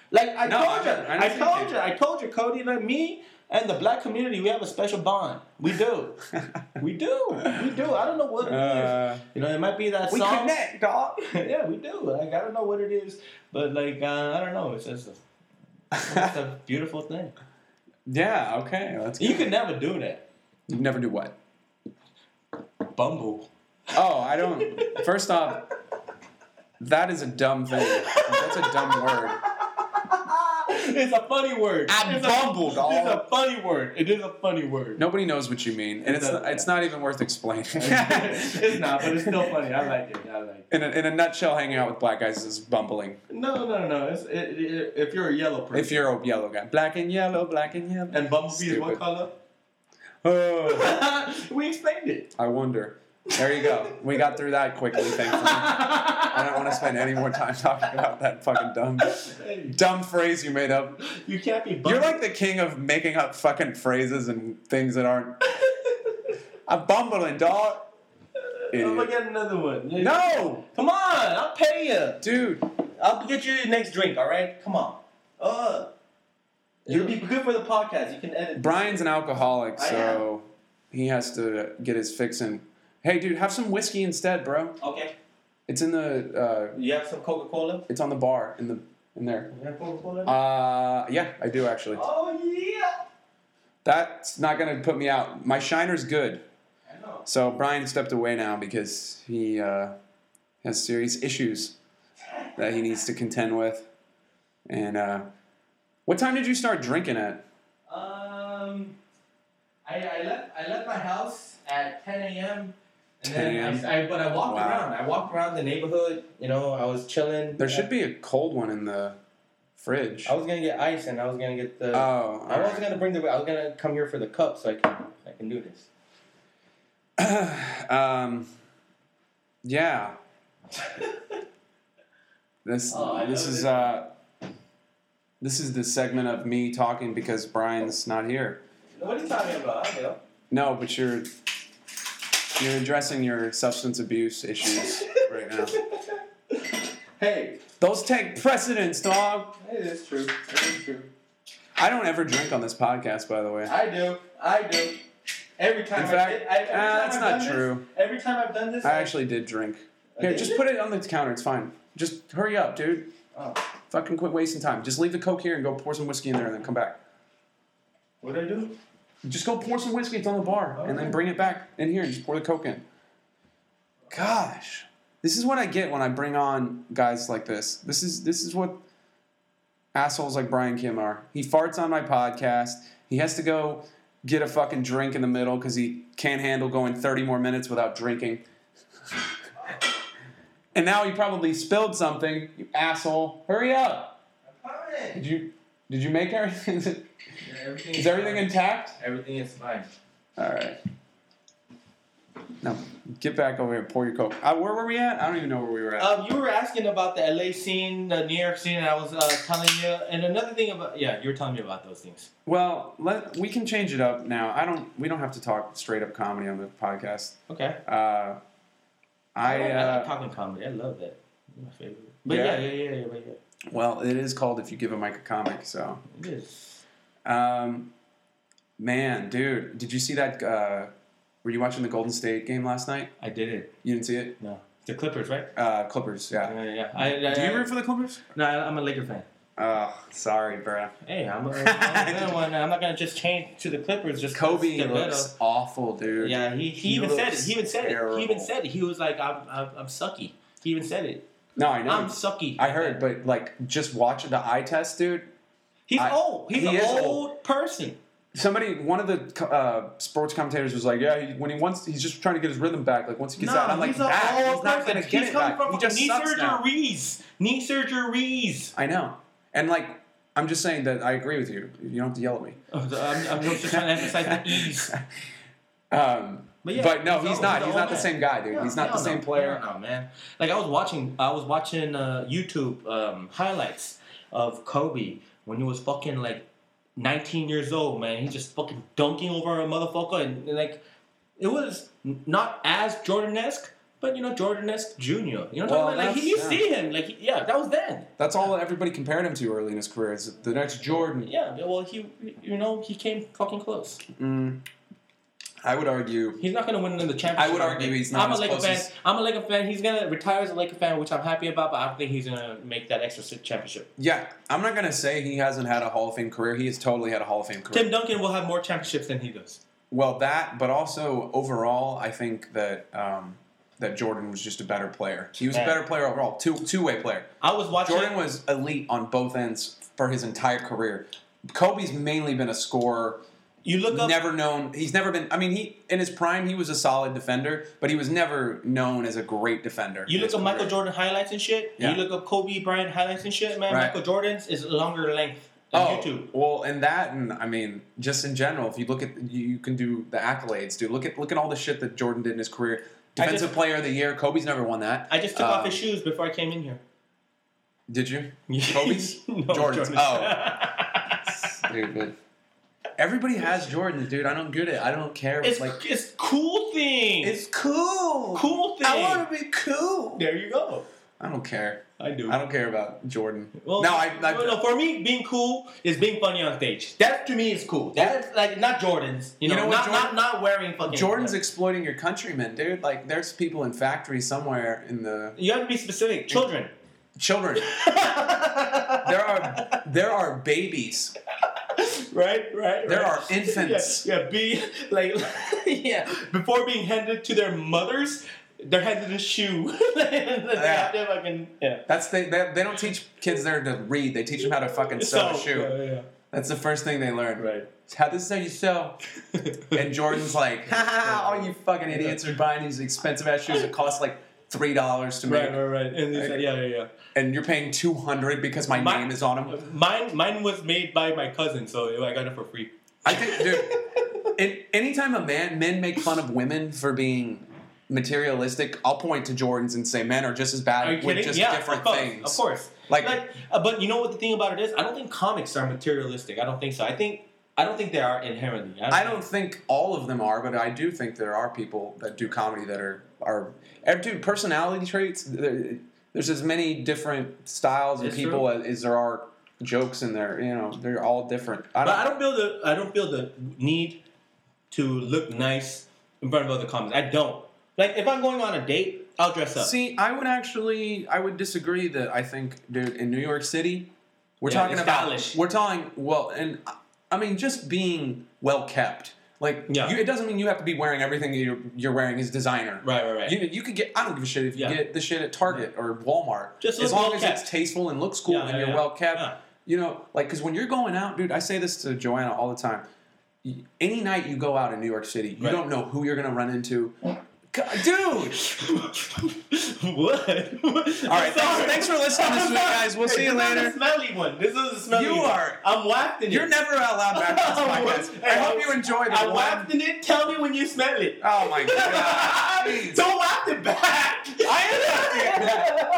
I told you, Cody, me. And the black community, we have a special bond. We do. We do. I don't know what it is. It might be that song. We connect, dog. Yeah, we do. I don't know what it is. But, I don't know. It's just a beautiful thing. Yeah, okay. That's good. You could never do that. You never do what? Bumble. Oh, I don't. First off, that is a dumb thing. That's a dumb word. It's a funny word. I bumbled, dog. It's a funny word. It is a funny word. Nobody knows what you mean, and it's not even worth explaining. It's not, but it's still funny. I like it. In a nutshell, hanging out with black guys is bumbling. No. If you're a yellow person. If you're a yellow guy. Black and yellow. And bumblebee is what color? Oh. We explained it. I wonder. There you go. We got through that quickly, thankfully. I don't want to spend any more time talking about that fucking dumb phrase you made up. You can't be You're like the king of making up fucking phrases and things that aren't... I'm bumbling, dog. Idiot. I'm gonna get another one. No! Come on, I'll pay you. Dude. I'll get you your next drink, alright? Come on. It'll be good for the podcast. You can edit. Brian's an alcoholic, so he has to get his fix in. Hey, dude, have some whiskey instead, bro. Okay. It's in the... you have some Coca-Cola? It's on the bar in there. You have Coca-Cola? Yeah, I do, actually. Oh, yeah! That's not going to put me out. My shiner's good. I know. So Brian stepped away now because he has serious issues that he needs to contend with. And what time did you start drinking at? I left my house at 10 a.m. And then I walked around. I walked around the neighborhood. I was chilling. There should be a cold one in the fridge. I was gonna get ice, and I was gonna get the. Oh. I wasn't gonna bring I was gonna come here for the cup, so I can do this. Yeah. This is the segment of me talking because Brian's not here. What are you talking about? I know. No, but you're addressing your substance abuse issues right now. Hey. Those take precedence, dog. It is true. I don't ever drink on this podcast, by the way. I do. Every time. In fact, that's not true. Every time I've done this, I actually did drink. Here, just put it on the counter. It's fine. Just hurry up, dude. Oh. Fucking quit wasting time. Just leave the Coke here and go pour some whiskey in there and then come back. What do I do? Just go pour some whiskey. It's on the bar. Okay. And then bring it back in here and just pour the Coke in. Gosh. This is what I get when I bring on guys like this. This is what assholes like Brian Kim are. He farts on my podcast. He has to go get a fucking drink in the middle because he can't handle going 30 more minutes without drinking. And now he probably spilled something, you asshole. Hurry up. I'm coming. Did you make everything? Is everything intact? Everything is fine. All right. Now, get back over here and pour your Coke. Where were we at? I don't even know where we were at. You were asking about the LA scene, the New York scene, and I was telling you. And another thing about, you were telling me about those things. Well, we can change it up now. We don't have to talk straight up comedy on the podcast. Okay. I like talking comedy. I love that. My favorite. But yeah. Well, it is called If You Give a Mic a Comic, so. It is. Man, dude, did you see that? Were you watching the Golden State game last night? I didn't. You didn't see it? No. The Clippers, right? Clippers, yeah. Yeah. Do you root for the Clippers? No, I'm a Laker fan. Oh, sorry, bro. Hey, I'm not gonna just change to the Clippers. Just Kobe looks awful, dude. Yeah, he even said it. He even said it. He was like, I'm sucky. He even said it. No, I know. I'm sucky. I heard, but like, just watch the eye test, dude. He's old. He's an old person. One of the sports commentators was like, yeah, he's just trying to get his rhythm back. Like, once he gets out, I'm like, he's not going to get it back. He just sucks now. Knee surgeries. I know. And, like, I'm just saying that I agree with you. You don't have to yell at me. I'm just trying to emphasize the ease. But no, he's not. He's not the same guy, dude. He's not the same player. No, man. Like, I was watching YouTube highlights of Kobe when he was fucking, like, 19 years old, man. He's just fucking dunking over a motherfucker. And like, it was not as Jordan-esque, but, Jordan-esque Junior. You know what I'm talking about? Like, you see him. Like, that was then. That's all everybody compared him to early in his career. Is the next Jordan. Yeah, well, he came fucking close. I would argue he's not going to win in the championship. I would argue he's not. I'm a Laker fan. He's going to retire as a Laker fan, which I'm happy about. But I don't think he's going to make that extra championship. Yeah, I'm not going to say he hasn't had a Hall of Fame career. He has totally had a Hall of Fame career. Tim Duncan will have more championships than he does. Well, but also overall, I think that that Jordan was just a better player. He was a better player overall, two-way player. I was watching. Jordan was elite on both ends for his entire career. Kobe's mainly been a scorer. You look up. He's never been. I mean, in his prime, he was a solid defender, but he was never known as a great defender. You look up Michael Jordan highlights and shit. Yeah. You look up Kobe Bryant highlights and shit, man. Right. Michael Jordan's is longer length than YouTube. Well, and I mean, just in general, if you look at, you can do the accolades, dude. Look at all the shit that Jordan did in his career. Defensive Player of the Year. Kobe's never won that. I just took off his shoes before I came in here. Did you? Kobe's? No, Jordan's. Stupid. Everybody has Jordan, dude. I don't get it. I don't care. It's cool thing. It's cool. Cool thing. I want to be cool. There you go. I don't care. I do. I don't care about Jordan. Well, no, for me, being cool is being funny on stage. That to me is cool. That's like not Jordan's. You know not wearing fucking. Jordan's exploiting your countrymen, dude. Like there's people in factories somewhere in the. You have to be specific. Children. There are babies. Right. There are infants. Before being handed to their mothers, they're handed a shoe. They don't teach kids there to read. They teach them how to fucking sew a shoe. Yeah. That's the first thing they learn. Right. This is how you sew. And Jordan's like, all you fucking idiots are buying these expensive ass shoes that cost like $3 to make. Right. And he's like, yeah. And you're paying $200 because my name is on them. Mine was made by my cousin, so I got it for free. I think, dude, anytime men make fun of women for being materialistic, I'll point to Jordans and say men are just as bad with just different things. Of course. But you know what the thing about it is? I don't think comics are materialistic. I don't think so. I don't think they are inherently. I don't think all of them are, but I do think there are people that do comedy that are dude, personality traits. There's as many different styles and people as there are jokes in there. They're all different. I don't feel the need to look nice in front of other comics. I don't. Like if I'm going on a date, I'll dress up. See, I would disagree that I think, dude, in New York City, we're talking just being well kept. It doesn't mean you have to be wearing everything you're wearing as designer. Right. You could get. I don't give a shit if you get the shit at Target or Walmart. Just as long as it's tasteful and looks cool and you're well kept. Yeah. Because when you're going out, dude, I say this to Joanna all the time. any night you go out in New York City, you Right. don't know who you're gonna run into. God, dude. What? All right, thanks for listening this week, guys. We'll see you This is later. the smelly one. This is the smelly one. You are. I'm wafting it. You're never allowed back to this podcast. I hope you enjoyed it. I'm wafting it. Tell me when you smell it. Oh my god. Jeez. Don't waft it back. I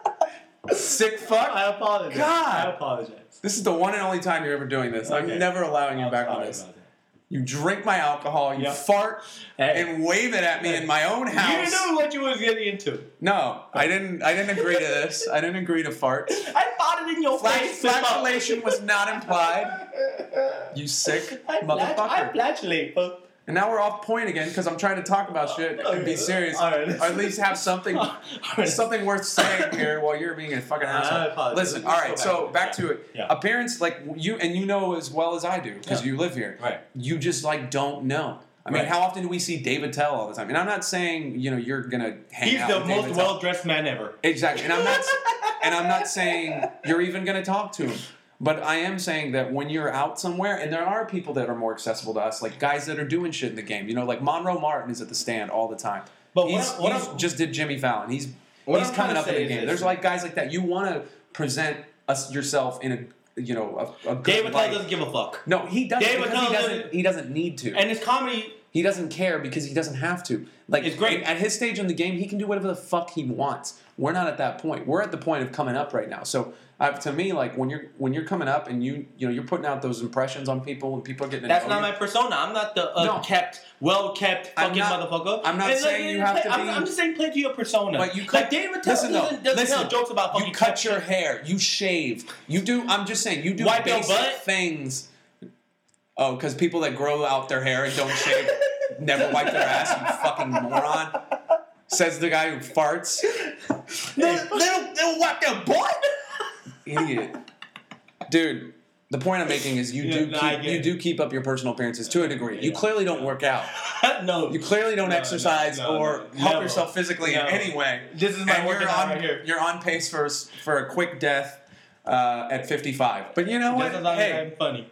am sick fuck. I apologize. God. I apologize. This is the one and only time you're ever doing this. I'm Okay. never allowing you I'm back sorry on this. about that. You drink my alcohol, you Yep. fart, Hey. and wave it at me in my own house. You knew what you was getting into. No, I didn't agree to this. I didn't agree to farts. I thought it in your face. Flatulation was not implied. You sick I motherfucker. flatulate, but And now we're off point again because I'm trying to talk about shit and be serious. All right. Or at least have something something worth saying here while you're being a fucking I asshole. apologize. Listen, all Let's right, go so back back to to it. it. Yeah. Appearance, like you, and you know as well as I do because Yeah. you live here. Right. You just like don't know. I mean, Right. how often do we see David Tell all the time? And I'm not saying you're gonna hang he's out the with most David Tell. well-dressed man ever. Exactly, and I'm not saying you're even gonna talk to him. But I am saying that when you're out somewhere, and there are people that are more accessible to us, like guys that are doing shit in the game. You know, like Monroe Martin is at the stand all the time. But He's just did Jimmy Fallon. He's What he's I'm coming trying to up in say the is game. this. There's like guys like that. You want to present yourself in a good David Tell light. doesn't give a fuck. No, he doesn't. David Because Tell he doesn't need to. And his comedy, He doesn't care because he doesn't have to. Like It's great. at his stage in the game, he can do whatever the fuck he wants. We're not at that point. We're at the point of coming up right now. So to me, like when you're coming up and you're putting out those impressions on people and people are getting to that's know not you. my persona. I'm not the No. well-kept I'm fucking not- motherfucker. I'm not And saying you have to be- I'm just saying play to your persona. But you like cut, David Tell listen though, doesn't listen, tell jokes about fucking you cut kept your shit. hair, you shave, you do. I'm just saying you do Wipe your basic butt? things. Oh, because people that grow out their hair and don't shave never wipe their ass. You fucking moron. Says the guy who farts. They don't wipe their butt. Idiot, dude. The point I'm making is you do keep up your personal appearances to a degree. You clearly don't work out. No. You clearly don't exercise or help never. yourself physically in No. any way. This is my And working out right here. You're on pace for a quick death at 55. But you know what? Just as long as Hey, I'm funny.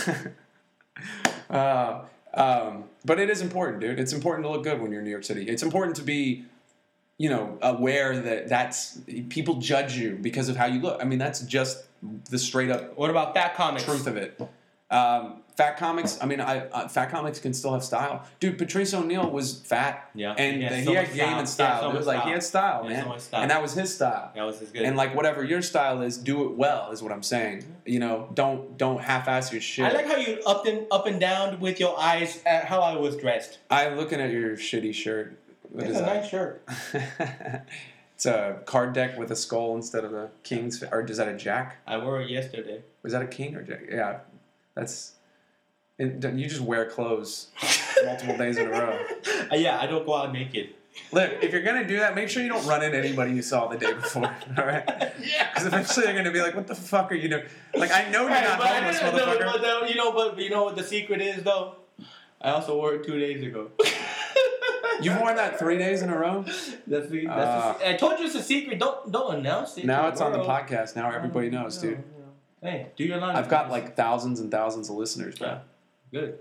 but it is important, dude. It's important to look good when you're in New York City. It's important to be, aware that people judge you because of how you look. I mean, that's just the straight up What about fat comics? truth of it. Fat comics. I mean, fat comics can still have style, dude. Patrice O'Neal was fat, Yeah. and He had he so had much game style. and style. He had so It was much like he style. had style, He had man, so much style. and that was his style. That was his good. And like whatever your style is, do it well. Is what I'm saying. Don't half-ass your shit. I like how you up and down with your eyes at how I was dressed. I'm looking at your shitty shirt. What It's is a that? nice shirt. It's a card deck with a skull instead of a king's. Or is that a jack? I wore it yesterday. Was that a king or jack? Yeah, that's. You just wear clothes multiple days in a row. Yeah, I don't go out naked. Look, if you're gonna do that, make sure you don't run into anybody you saw the day before. All right? Yeah. Because eventually they're gonna be like, "What the fuck are you doing?" Like, I know you're Right, not but homeless, no, motherfucker. but you know what the secret is though? I also wore it 2 days ago. You've worn that 3 days in a row. I told you it's a secret. Don't announce it. Now to it's on the world. podcast. Now everybody knows, dude. Hey, do your line. I've got like thousands and thousands of listeners, bro. Good.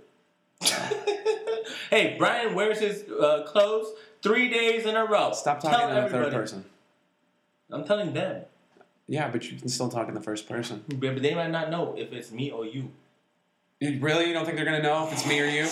Hey, Brian wears his clothes 3 days in a row. Stop talking Tell in the third everybody. person. I'm telling them. Yeah, but you can still talk in the first person. But they might not know if it's me or you. You don't think they're gonna know if it's me or you?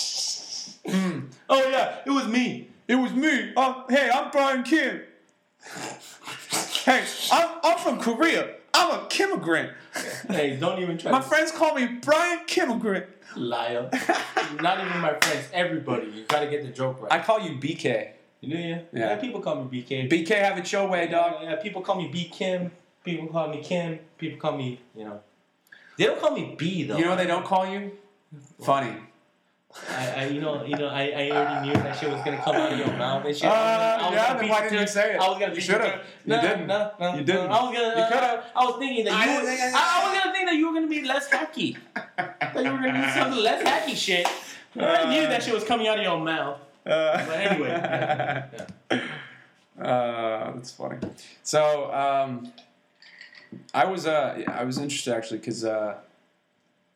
Oh yeah, it was me. It was me. Hey, I'm Brian Kim. Hey, I'm from Korea. I'm a Kimmigrant. Hey, don't even try. My friends call me Brian Kimmigrant. Liar. Not even my friends. Everybody. You gotta get the joke right. I call you BK. Do you? Yeah. People call me BK. BK, have it your way, dog. Yeah, people call me B Kim. People call me Kim. People call me, They don't call me B though. You know what they don't call you? Funny. I already knew that shit was gonna come out of your mouth and shit. Then why didn't you say it? I was gonna. You should have. You didn't. No. You didn't. I was gonna. You could've. I was thinking that I you. didn't think I was gonna think that you were gonna be less hacky. That you were gonna do some less hacky shit. I knew that shit was coming out of your mouth. But anyway. Yeah. That's funny. So, I was interested actually because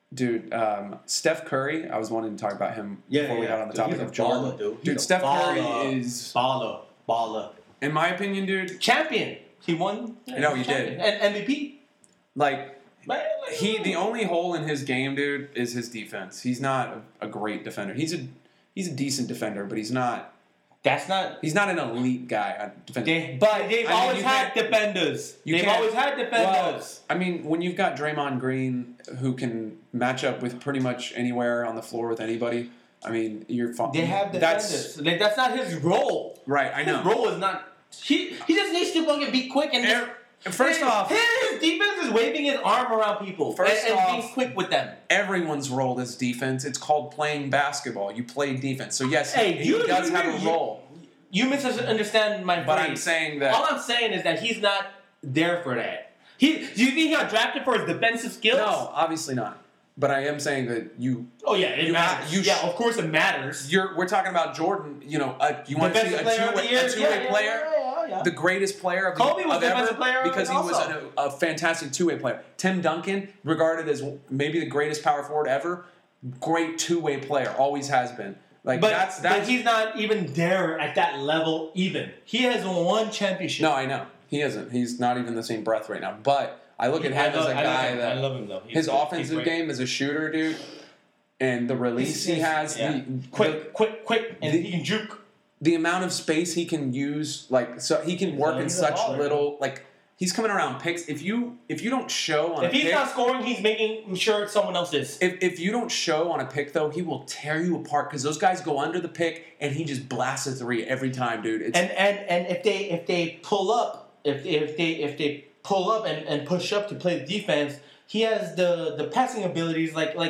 Dude, Steph Curry, I was wanting to talk about him before we got on the topic of Jordan. Baller, Dude, Steph Curry is... Baller. In my opinion, dude... Champion. He won. No, he did. And MVP. Like, the only hole in his game, dude, is his defense. He's not a great defender. He's a decent defender, but he's not... He's not an elite guy at defending. But they've always had defenders. Well, I mean, when you've got Draymond Green who can match up with pretty much anywhere on the floor with anybody, I mean, you're fine. They have defenders. That's not his role. Right, I know. His role is not... He just needs to fucking be quick and... First off... His defense is waving his arm around people and being quick with them. Everyone's role is defense. It's called playing basketball. You play defense. So, yes, he does have a role. You misunderstand my phrase. But I'm saying that... All I'm saying is that he's not there for that. Do you think he got drafted for his defensive skills? No, obviously not. But I am saying that you... Oh, yeah, it matters. Of course it matters. We're talking about Jordan. You want to see a two-way player? Yeah. The greatest player of Kobe was ever player because he was a fantastic two-way player. Tim Duncan, regarded as maybe the greatest power forward ever, great two-way player, always has been. Like but he's not even there at that level. Even he has one championship. No, I know he isn't. He's not even the same breath right now. But I look at him as a guy that I love him though. His offensive game as a shooter, dude, and the release he has, quick, and he can juke. The amount of space he can use, so he can work in such little, he's coming around picks. If you don't show on if he's not scoring, he's making sure someone else is. If you don't show on a pick though, he will tear you apart because those guys go under the pick and he just blasts a three every time, dude. And if they pull up, if they pull up and push up to play the defense, he has the passing abilities.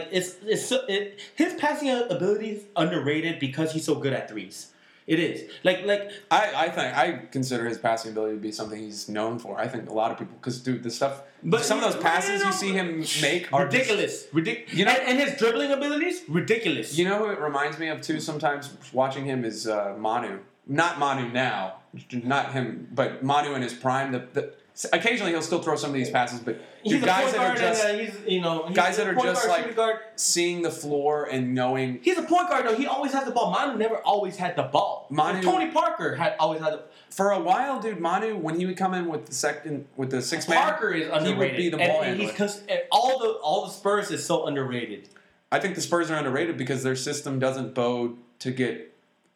His passing abilities underrated because he's so good at threes. It is I consider his passing ability to be something he's known for. I think a lot of people, because dude, some of those passes you see him make are ridiculous. And his dribbling abilities ridiculous. You know who it reminds me of too? Sometimes watching him is Manu. Not Manu now, not him, but Manu in his prime. Occasionally he'll still throw some of these passes, but he's guys that are just guys that are just seeing the floor and knowing. He's a point guard though. He always has the ball. Manu never always had the ball. Tony Parker always had the. For a while, dude, Manu when he would come in with the sixth man, Parker is underrated. He would be the ball handler. All the Spurs is so underrated. I think the Spurs are underrated because their system doesn't bode to get.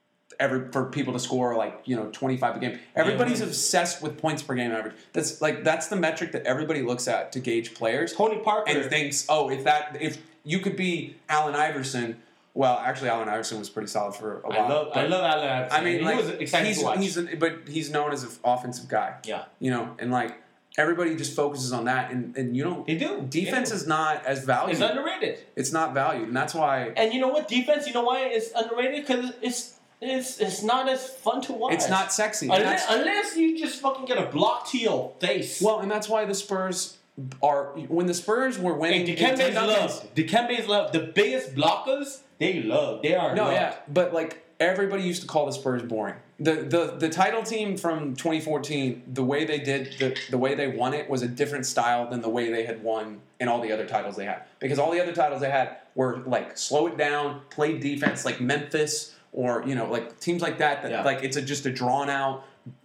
For people to score 25 a game. Everybody's obsessed with points per game average. That's the metric that everybody looks at to gauge players. Tony Parker and thinks, if you could be Allen Iverson. Well, actually, Allen Iverson was pretty solid for a while. I love Allen Iverson. I mean, he was exciting to watch. But he's known as an offensive guy. Yeah. And everybody just focuses on that, and you don't. They do. Defense is not as valued. It's underrated. It's not valued, and that's why. And you know what? Defense. You know why it's underrated? Because it's not as fun to watch. It's not sexy. Unless you just fucking get a block to your face. Well, and that's why the Spurs are... When the Spurs were winning... Dikembe's love. The biggest blockers, they are loved. Yeah. But, everybody used to call the Spurs boring. The title team from 2014, the way they won it was a different style than the way they had won in all the other titles they had. Because all the other titles they had were, slow it down, play defense, like Memphis... Or, teams like that it's just a drawn-out,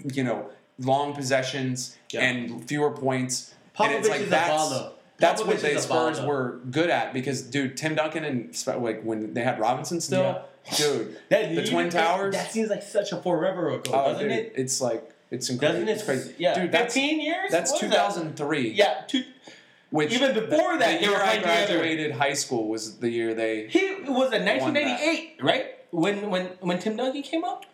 long possessions and fewer points. Popovich and it's that's what the Spurs were good at because, dude, Tim Duncan and, when they had Robinson still, dude, the Twin Towers. That seems like such a forever ago, doesn't it? It's incredible. Doesn't it? Crazy. Yeah. Dude, 15 years? That's 2003. Yeah. Which even before that, the year I graduated high school was the year they. He was in 1988, right? When Tim Duncan came up?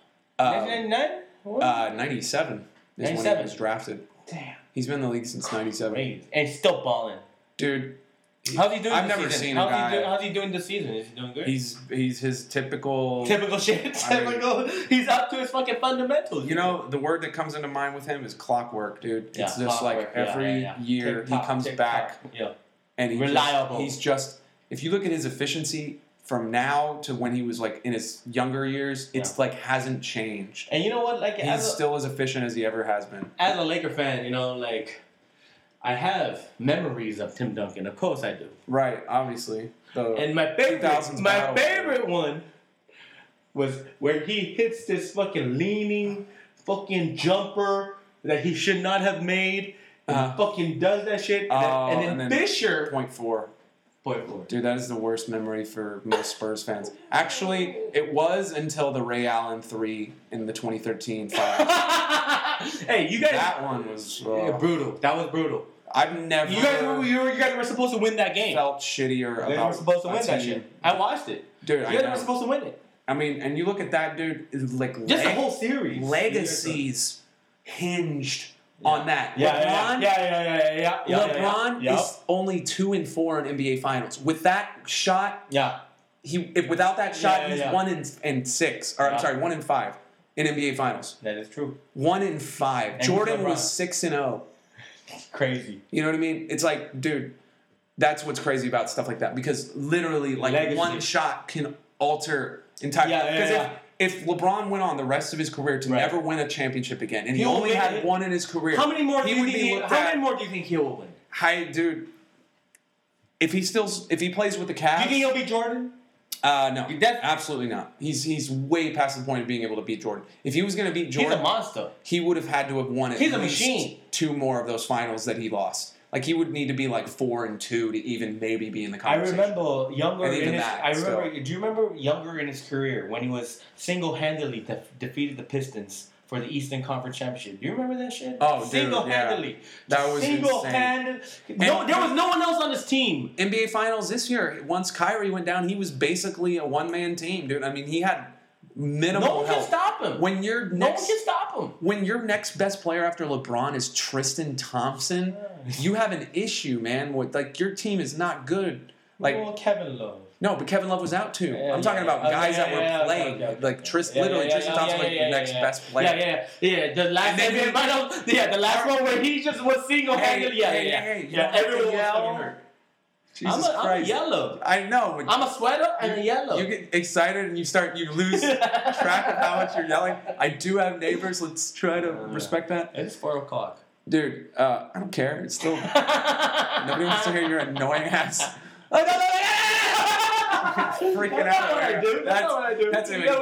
1999? 97 is when he was drafted. Damn. He's been in the league since 97. Crazy. And he's still balling. Dude. How's he doing I've never seen a guy. How's he doing this season? Is he doing good? He's his typical shit. He's up to his fucking fundamentals. The word that comes into mind with him is clockwork, dude. Yeah, it's just every year he comes back. Yeah. And reliable. He's just if you look at his efficiency from now to when he was in his younger years, it's hasn't changed. And you know what? He's still as efficient as he ever has been. As a Laker fan, I have memories of Tim Duncan. Of course I do. Right, obviously. And my favorite one was where he hits this fucking leaning fucking jumper that he should not have made. And fucking does that shit. And then Fisher. Point four. Dude, that is the worst memory for most Spurs fans. Actually, it was until the Ray Allen 3 in the 2013 finals. Hey, you guys. That one was brutal. That was brutal. I've never. You guys were supposed to win that game. Felt shittier about. They were supposed to win that shit. I watched it. Dude, you guys were supposed to win it. I mean, and you look at that, dude. Like just the whole series. Legacies hinged on that. LeBron is only 2 and 4 in NBA Finals. With that shot, without that shot, he's 1 and 6. Or I'm sorry, 1 and 5 in NBA Finals. That is true. 1 and 5. And Jordan was 6 and 0. Crazy. You know what I mean? It's like, dude, that's what's crazy about stuff like that because literally, like Legacy. One shot can alter entire. Because if LeBron went on the rest of his career to never win a championship again, and he only had one in his career, how many more do you think he will win? Hi, dude. If he plays with the Cavs, do you think he'll beat Jordan? No, absolutely not. He's way past the point of being able to beat Jordan. If he was going to beat Jordan, he's a monster. He would have had to have won at least machine. 2 more of those finals that he lost. Like he would need to be like 4 and 2 to even maybe be in the conversation. I remember younger in his. Do you remember younger in his career when he was single-handedly defeated the Pistons for the Eastern Conference Championship? Do you remember that shit? Oh, single-handedly. That was single-handed. No, there was no one else on his team. NBA Finals this year. Once Kyrie went down, he was basically a one-man team, dude. I mean, he had minimal help. No one can stop him. No one can stop him. When your next best player after LeBron is Tristan Thompson, you have an issue, man. Like your team is not good. Like Kevin Love. No, but Kevin Love was out too. I'm talking about guys that were playing. Like Tristan Thompson was the next best player. The last one where he just was single-handedly. Everyone was fucking hurt. I'm a yellow. I know. But I'm a sweater and a yellow. You get excited and you lose track of how much you're yelling. I do have neighbors. Let's try to respect that. It's 4 o'clock. Dude, I don't care. It's still... Nobody wants to hear your annoying ass. Freaking out. That's what I do. That's what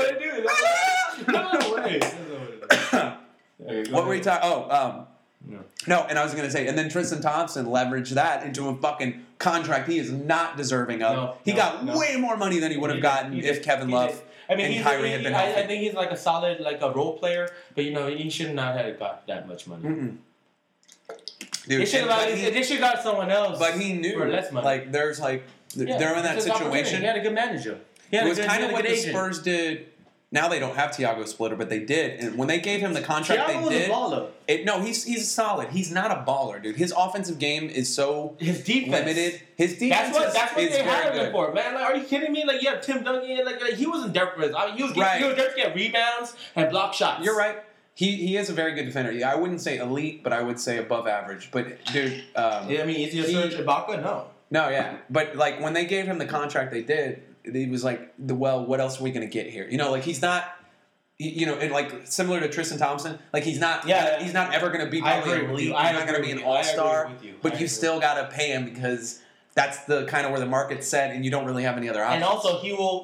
I do. What were you talking... No, and I was going to say, and then Tristan Thompson leveraged that into a fucking contract he is not deserving of. He got way more money than he would have gotten if Kevin Love and Kyrie had been healthy. I think he's like a solid, like a role player, but he should not have got that much money. Dude, they should have got someone else. But he knew, for less money. Like they're in that situation. He had a good manager. It was kind of what the Spurs did. Now they don't have Thiago Splitter, but they did. And when they gave him the contract, Thiago was a baller. He's solid. He's not a baller, dude. His offensive game is so limited. His defense that's what is they hired very him for, man. Like, are you kidding me? Like, you have Tim Duncan. Like he wasn't there for his. He was there to get rebounds and block shots. You're right. He is a very good defender. I wouldn't say elite, but I would say above average. But dude, is he a Serge Ibaka? No, yeah. But like when they gave him the contract, they did. He was like, what else are we going to get here? Like he's not, and like similar to Tristan Thompson, like he's not ever going to be probably elite. He's not going to be an all-star, but you still got to pay him because that's the kind of where the market's set and you don't really have any other options. And also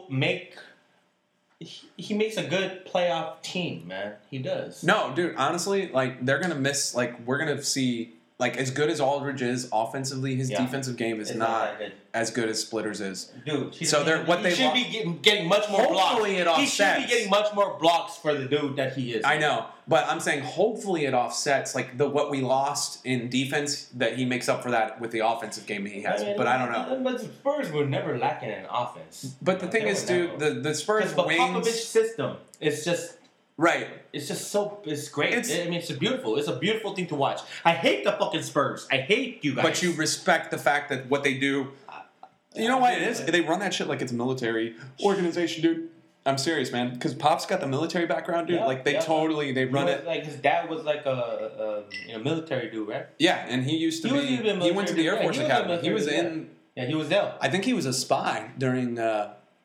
he makes a good playoff team, man. He does. No, dude, honestly, like they're going to miss, like we're going to see, like as good as Aldridge is offensively, his defensive game is not as good as Splitter's is. Dude, he should be getting much more blocks. Hopefully it offsets. He should be getting much more blocks for the dude that he is. I know, but I'm saying hopefully it offsets like what we lost in defense that he makes up for that with the offensive game he has. But I don't know. But the Spurs were never lacking in offense. But the thing is, dude, the Spurs wings. Popovich system is just. Right. It's just it's great. It's beautiful. It's a beautiful thing to watch. I hate the fucking Spurs. I hate you guys. But you respect the fact that what they do. You know why it is? They run that shit like it's a military organization, dude. I'm serious, man. Because Pop's got the military background, dude. They run it. Like his dad was like a military dude, right? Yeah, and he used to be. He went to the Air Force Academy. He was in. Yeah, he was there. I think he was a spy during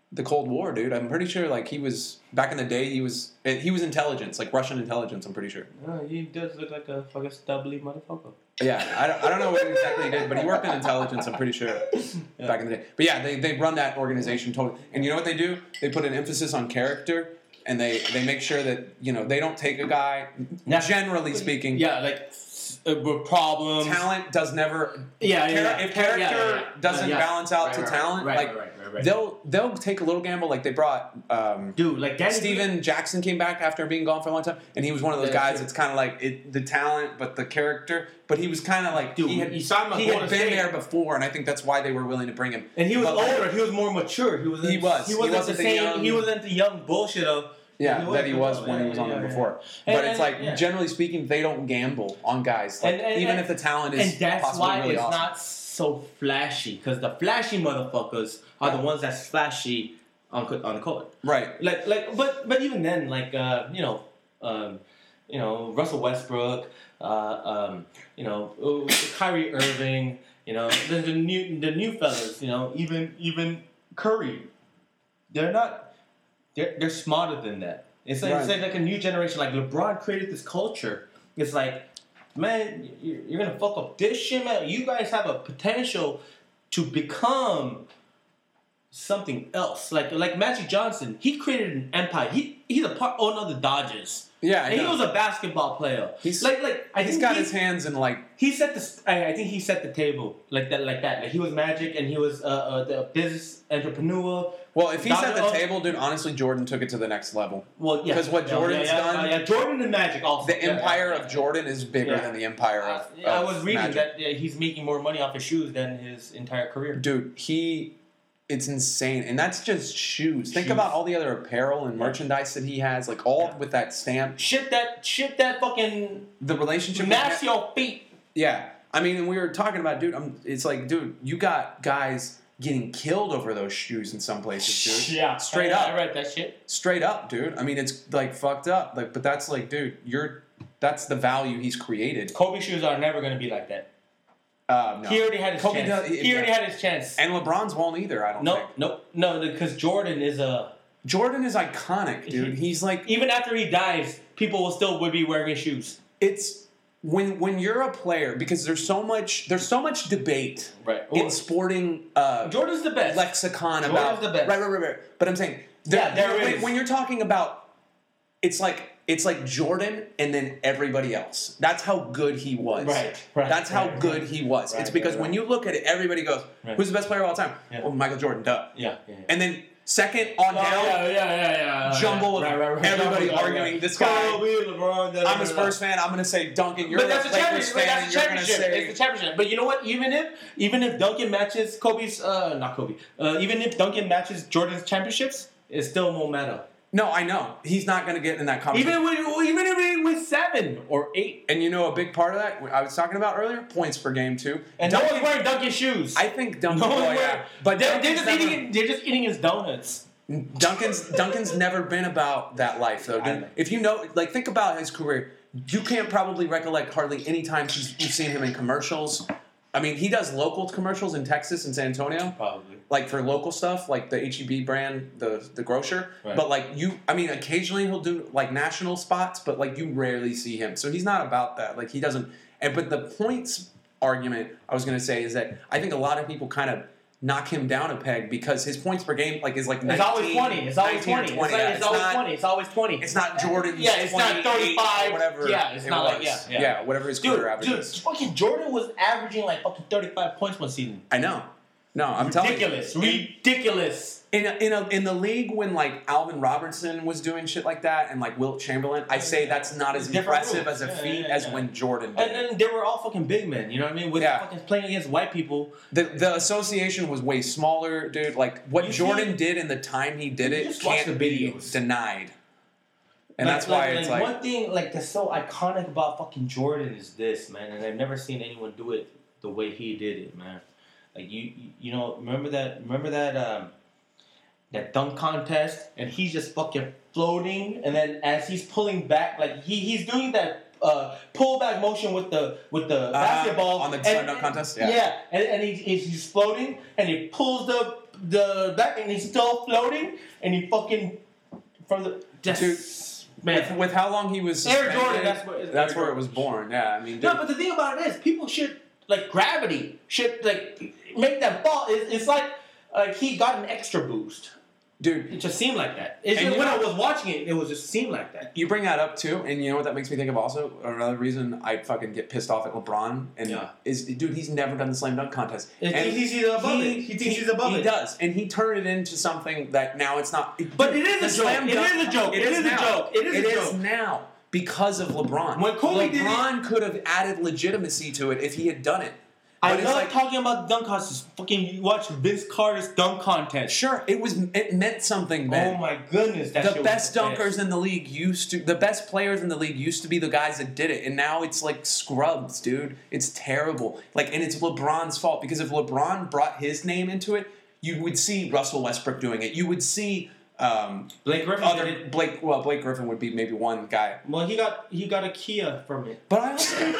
the Cold War, dude. I'm pretty sure, like, he was back in the day. He was intelligence, like Russian intelligence. I'm pretty sure. No, he does look like a fucking stubbly motherfucker. Yeah, I don't know what exactly he did, but he worked in intelligence. I'm pretty sure back in the day. But yeah, they run that organization totally. And you know what they do? They put an emphasis on character, and they make sure that they don't take a guy. Generally speaking, yeah, like. With problems. Talent does never. If character doesn't balance out to talent, they'll take a little gamble. Like they brought, like Danny Steven Jackson came back after being gone for a long time, and he was one of those guys. It's kind of like the talent, but the character. But he was kind of like he had been there before, and I think that's why they were willing to bring him. And he was older. He was more mature. He wasn't the young bullshit of. Yeah, that he was when he was on there before. But it's like, generally speaking, they don't gamble on guys. Like, even if the talent is possibly really awesome. And that's why it's not so flashy. Because the flashy motherfuckers are the ones that's flashy on the court. Right. But even then, Russell Westbrook, Kyrie Irving, the new fellas, even Curry, they're not. They're smarter than that. It's like a new generation. Like LeBron created this culture. It's like, man, you're gonna fuck up this shit, man. You guys have a potential to become something else. Like Magic Johnson, he created an empire. He's a owner of the Dodgers. Yeah, and he was a basketball player. He's got his hands in like. He set the. I think he set the table like that. Like he was Magic, and he was the business entrepreneur. Well, if he set the table, dude, honestly, Jordan took it to the next level. Well, yeah. Because what Jordan's done... Jordan and Magic also. The empire of Jordan is bigger than the empire of I was reading Magic. that he's making more money off his shoes than his entire career. Dude, it's insane. And that's just shoes. Think about all the other apparel and merchandise that he has, like all with that stamp. Shit that fucking... The relationship... Mask your feet. Yeah. I mean, and we were talking about, dude, it's like, dude, you got guys... getting killed over those shoes in some places, dude. Yeah. Straight up. I read that shit. Straight up, dude. I mean, it's like fucked up. Like, but that's like, dude, that's the value he's created. Kobe shoes are never going to be like that. No. He already had his chance. He already had his chance. And LeBron's won't either, I don't think. No, because Jordan is iconic, dude. He's like... Even after he dies, people would be wearing his shoes. It's... When you're a player, because there's so much debate in sporting Jordan's the best lexicon Jordan's about the best. Right. But I'm saying when you're talking about it's like Jordan and then everybody else. That's how good he was. Right. That's how good he was. It's because when you look at it, everybody goes, "Who's the best player of all time?" Yeah. Oh, Michael Jordan, duh. Yeah. And then second on down, jumble of everybody arguing. This guy, LeBron, I'm his first fan. I'm going to say Duncan. You're but that's a the Lakers fan. That's You're going to say it's the championship. But you know what? Even if Duncan matches Kobe's, not Kobe. Even if Duncan matches Jordan's championships, it still won't matter. No, I know he's not going to get in that conversation. Even if it was 7 or 8. And you know a big part of that I was talking about earlier, points per game too. And Duncan, no one's wearing Duncan shoes. I think Duncan. But they're just eating his donuts. Duncan's never been about that life though. Dude. If you know, like, think about his career. You can't probably recollect hardly any time you've seen him in commercials. I mean, he does local commercials in Texas and San Antonio. Probably. Like for local stuff, like the H-E-B brand, the grocer. Right. But like occasionally he'll do like national spots, but like you rarely see him. So he's not about that. Like he doesn't. But the points argument I was going to say is that I think a lot of people kind of knock him down a peg because his points per game is like 19. It's always 20. It's always 20. It's always 20. It's always 20. It's not Jordan's. Yeah, it's not 35. Whatever. Yeah, it's not like yeah, whatever his career average is. Dude, fucking Jordan was averaging like up to 35 points one season. I know. No, I'm telling you. Ridiculous. In the league when like Alvin Robertson was doing shit like that and like Wilt Chamberlain, I say that's not as impressive as a feat as when Jordan did. And they were all fucking big men, you know what I mean? With fucking playing against white people. The association was way smaller, dude. Like what Jordan did in the time he did it can't be denied. And that's why it's like one thing like that's so iconic about fucking Jordan is this, man, and I've never seen anyone do it the way he did it, man. Like you know, remember that dunk contest, and he's just fucking floating, and then as he's pulling back, like he's doing that pullback motion with the basketball on the dunk contest, and he's floating, and he pulls the the back and he's still floating and he fucking from the Dude, man. with how long he was Air suspended, Jordan, that's where it was born. Yeah, I mean, dude, No, but the thing about it is, people should like gravity should like make that fall. It's like he got an extra boost. dude, It just seemed like that. It's And just, you when I know- was watching it, it was just seemed like that. you bring that up too, and you know what that makes me think of also? Another reason I fucking get pissed off at LeBron is, dude, he's never done the slam dunk contest. He And thinks he's above it. He thinks he's above He it. does, and he turned it into something that now it's not. But it is the a joke. slam It dunk- is a joke. It is a now. joke. It is a joke. now because of LeBron. When Kobe did it- LeBron could have added legitimacy to it if he had done it. I But it's love like- talking about dunk contests. Fucking you watch Vince Carter's dunk contest. Sure, it meant something, man. Oh my goodness, that The shit best was dunkers in the league the best players in the league used to be the guys that did it, and now it's like scrubs, dude. It's terrible. Like, and it's LeBron's fault because if LeBron brought his name into it, you would see Russell Westbrook doing it. You would see Blake Griffin did it. Blake Griffin would be maybe one guy, Well, he got a Kia from it. but I also.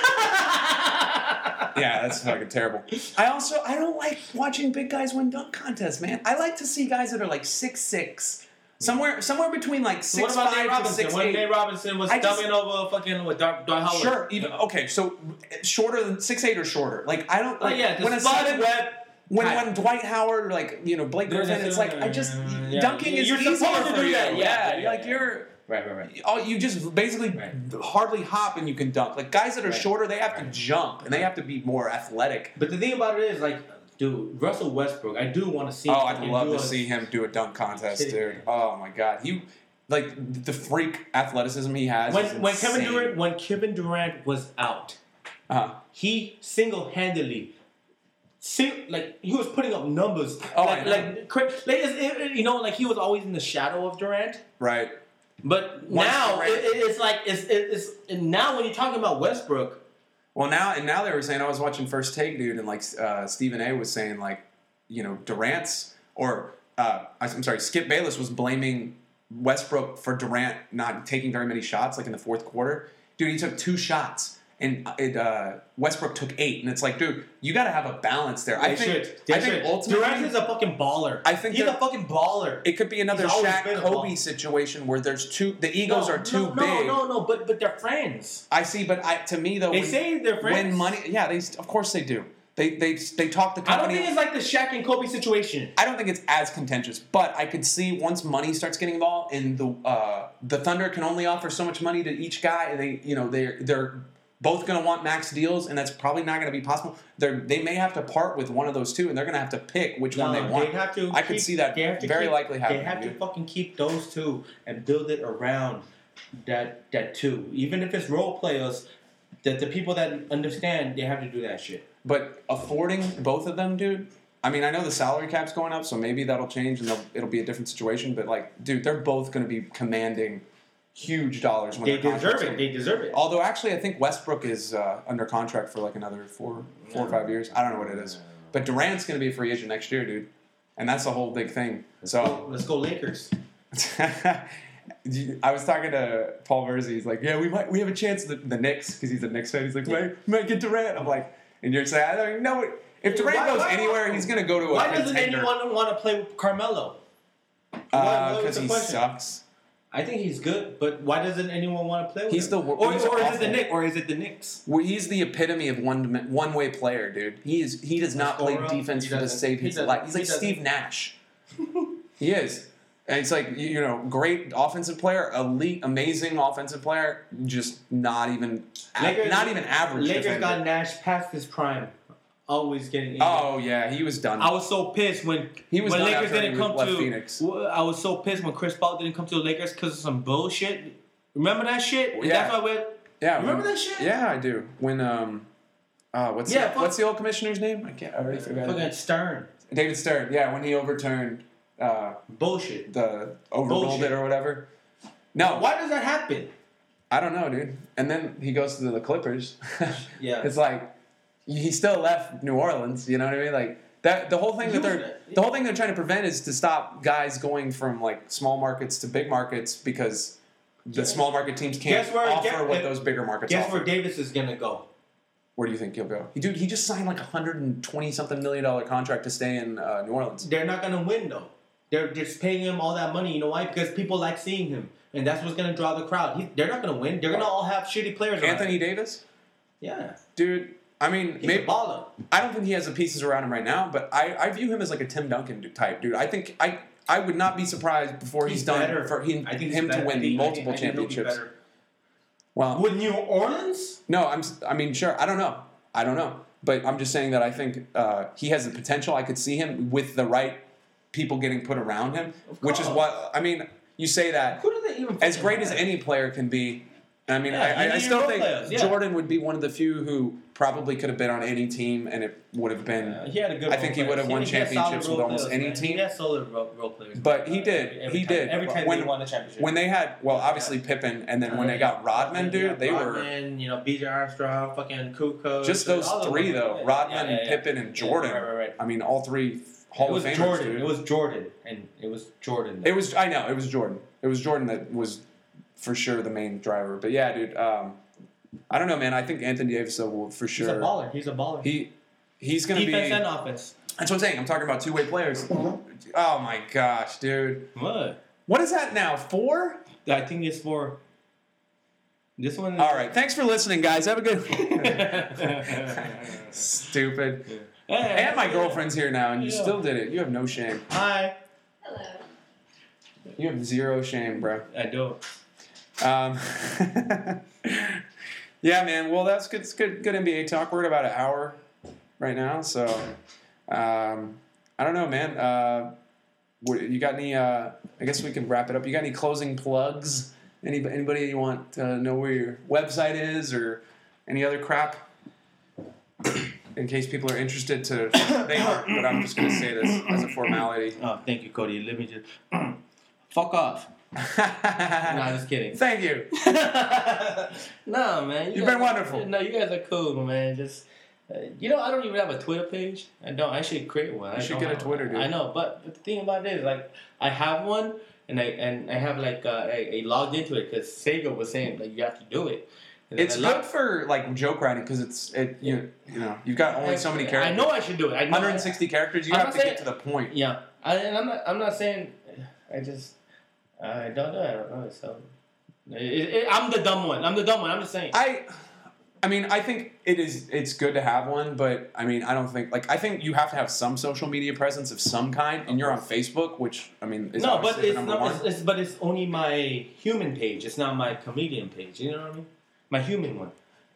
Yeah, that's fucking terrible. I don't like watching big guys win dunk contests, man. I like to see guys that are like 6'6", somewhere between like 6'5" What about Nate to Robinson? 6'8". When Nate Robinson was dumping over fucking with Dwight Howard. Sure, even okay. So shorter than 6'8" or shorter. Like I don't like yeah, when the a spotted seven, web. when Dwight Howard or like Blake Griffin. It's like I just dunking is You're easier supposed to for do you. that. Yeah, like you're. Right. You just basically hardly hop and you can dunk. Like guys that are shorter, they have to jump and they have to be more athletic. But the thing about it is, like, dude, Russell Westbrook, I do want to see. Oh, I'd love to see him do a dunk contest, dude. Oh my god, the freak athleticism he has. When Kevin Durant was out, he single-handedly. He was putting up numbers. Oh, like he was always in the shadow of Durant. Right. But Once now Durant- it's now when you're talking about Westbrook. Well, now they were saying I was watching First Take, dude, and like Stephen A. was saying like, Durant's or I'm sorry, Skip Bayless was blaming Westbrook for Durant not taking very many shots, like in the fourth quarter. Dude, he took 2 shots. And Westbrook took 8, and it's like, dude, you got to have a balance there. I think ultimately Durant is a fucking baller. I think he's a fucking baller. It could be another He's always Shaq been a Kobe baller. situation where there's the egos are too big. No, but they're friends. I see, but to me though, They say they're friends. When money, yeah, of course they do. They talk the company. I don't think it's like the Shaq and Kobe situation. I don't think it's as contentious, but I could see once money starts getting involved, and the Thunder can only offer so much money to each guy, and they're both going to want max deals, and that's probably not going to be possible. They may have to part with one of those two, and they're going to have to pick which one they want. I could see that very likely happening. They have to fucking keep those two and build it around that two. Even if it's role players, that the people that understand, they have to do that shit. But affording both of them, dude. I mean, I know the salary cap's going up, so maybe that'll change and it'll be a different situation. But like, dude, they're both going to be commanding huge dollars when They their contracts deserve it. They deserve it. Although, actually, I think Westbrook is under contract for like another four or 5 years. I don't know what it is. But Durant's going to be a free agent next year, dude. And that's the whole big thing. Let's go Lakers. I was talking to Paul Verzi. He's like, yeah, we have a chance. The Knicks, because he's a Knicks fan. He's like, we might get Durant. I'm like, and you're saying, I don't even know it. If Durant goes anywhere, he's going to go to a Why contender. doesn't anyone want to play with Carmelo? Because he sucks. I think he's good, but why doesn't anyone want to play with him? Or is it the Knicks? Well, he's the epitome of one way player, dude. He does not play defense for the save his life. He's like Steve Nash. He is. And it's like, great offensive player, elite, amazing offensive player, just not even average. Lakers defender. got Nash past his prime. Always getting injured. Oh yeah, he was done. I was so pissed when Lakers didn't come to Phoenix. I was so pissed when Chris Paul didn't come to the Lakers because of some bullshit. Remember that shit? Yeah. That's why remember that shit? Yeah, I do. When what's the old commissioner's name? I already forgot. Fucking Stern. David Stern. Yeah, when he overturned bullshit. The overruled it or whatever. No, why does that happen? I don't know, dude. And then he goes to the Clippers. Yeah, it's like. He still left New Orleans, you know what I mean? Like that. The whole thing they're trying to prevent is to stop guys going from like small markets to big markets because the small market teams can't offer what those bigger markets offer. Guess where Davis is gonna go? Where do you think he'll go? Dude, he just signed like $120-something million contract to stay in New Orleans. They're not gonna win though. They're just paying him all that money. You know why? Because people like seeing him, and that's what's gonna draw the crowd. They're not gonna win. They're gonna all have shitty players. Anthony Davis? Yeah. Dude, I mean, He's a baller. I don't think he has the pieces around him right now, but I view him as like a Tim Duncan type, dude. I think I would not be surprised before he's done better. for him to win multiple championships. Well, with New Orleans? No, I mean, sure. I don't know. But I'm just saying that I think he has the potential. I could see him with the right people getting put around him, which is what I mean. You say that Who do they even as great as any player can be. I mean, I still think Jordan would be one of the few who probably could have been on any team, and it would have been. He had a good. I think he would have won championships with almost any team. He had solid role players. But he did. He did. Every time they won the championship. When they had, obviously Pippen, and then when they got Rodman, dude, they were. B.J. Armstrong, fucking Kukoc. Just those three, though. Rodman, Pippen, and Jordan. Right. I mean, all three Hall of Famers, dude. It was Jordan, and it was Jordan. I know, it was Jordan. It was Jordan that was for sure the main driver. But yeah, dude, I don't know, man. I think Anthony Davis will for sure. He's a baller. He's going to be defense and offense. That's what I'm saying. I'm talking about two-way players. Oh my gosh, dude. What? What is that now? 4? I think it's 4. This one. All right. Thanks for listening, guys. Have a good. Stupid. Yeah. And my girlfriend's here now, and you still did it. You have no shame. Hi. Hello. You have zero shame, bro. I do. Yeah, man. Well, that's good. It's good NBA talk. We're at about an hour right now, so I don't know, man. You got any? I guess we can wrap it up. You got any closing plugs? Anybody you want to know where your website is, or any other crap? In case people are interested to, they aren't. But I'm just gonna say this as a formality. Oh, thank you, Cody. Let me just fuck off. No, just kidding. Thank you. No, man. You've been wonderful. No, you guys are cool, man. Just, I don't even have a Twitter page. I should create one. You should get a Twitter, dude. I know, but the thing about it is, like, I have one, and I have like I logged into it because Sega was saying like you have to do it. It's good for like joke writing because you've got only so many characters. I know I should do it. 160 characters. You have to get to the point. Yeah, I'm not saying. I don't know. So I'm the dumb one. I'm just saying. I mean, I think it's good to have one, but I mean, I think you have to have some social media presence of some kind, and you're on Facebook, which I mean, is obviously number one. But it's only my human page. It's not my comedian page. You know what I mean? My human one.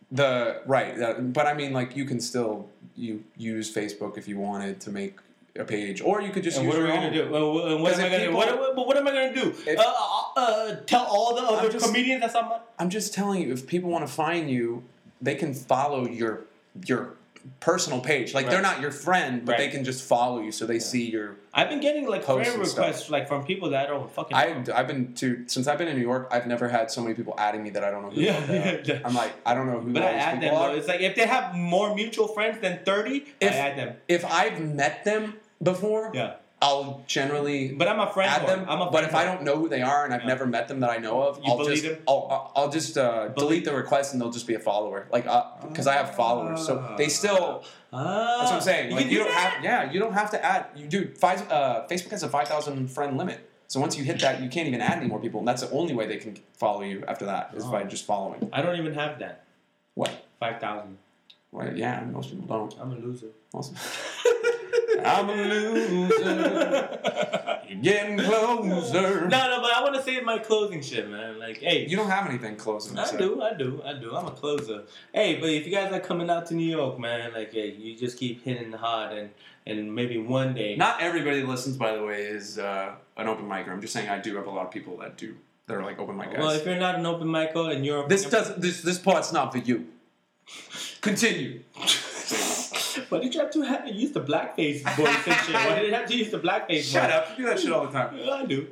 But I mean, like you can still use Facebook if you wanted to make a page, or you could just use your own. What am I gonna do? What am I gonna do? Tell all the other comedians that's on my. I'm just telling you, if people want to find you, they can follow your personal page. Like they're not your friend, but they can just follow you, so they see your. I've been getting like friend requests like from people that I don't fucking. Since I've been in New York, I've never had so many people adding me that I don't know who. Yeah. I'm like, I don't know who. But I add them. Though. It's like if they have more mutual friends than 30, I add them. If I've met them before, I'll generally. But I'm a friend. Add them. But if I don't know who they are and I've never met them that I know of, I'll just delete the request and they'll just be a follower. Like because I have followers, so they still. That's what I'm saying. Like you don't have to add. Facebook has a 5,000 friend limit. So once you hit that, you can't even add any more people, and that's the only way they can follow you after that is by just following. I don't even have that. What? 5,000. Well, yeah, most people don't. I'm a loser. Awesome. I'm a loser. You're getting closer. No, but I want to say my closing shit, man. Like, hey. You don't have anything closing. I do. I'm a closer. Hey, but if you guys are coming out to New York, man, like, hey, you just keep hitting hard and maybe one day. Not everybody that listens, by the way, is an open micer. I'm just saying I do have a lot of people that are like open mic guys. Well, if you're not an open micer and you're this part's not for you. Continue. Why did you have to use the blackface voice and shit? Why did you have to use the blackface voice? Shut up. You do that shit all the time. I do.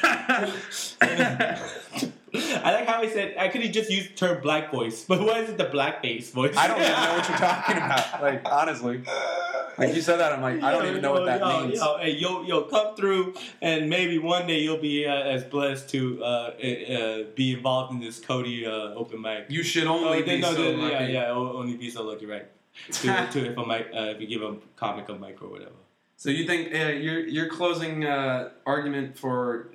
I like how he said, I could have just used the term black voice, but why is it the blackface voice? I don't even know what you're talking about. Like, honestly. Like you said that, I'm like, I don't even know what that means. Hey, yo, come through, and maybe one day you'll be as blessed to be involved in this Cody open mic. You should only be so lucky. Only be so lucky, right? If you give a comic a mic or whatever. So you think your closing argument for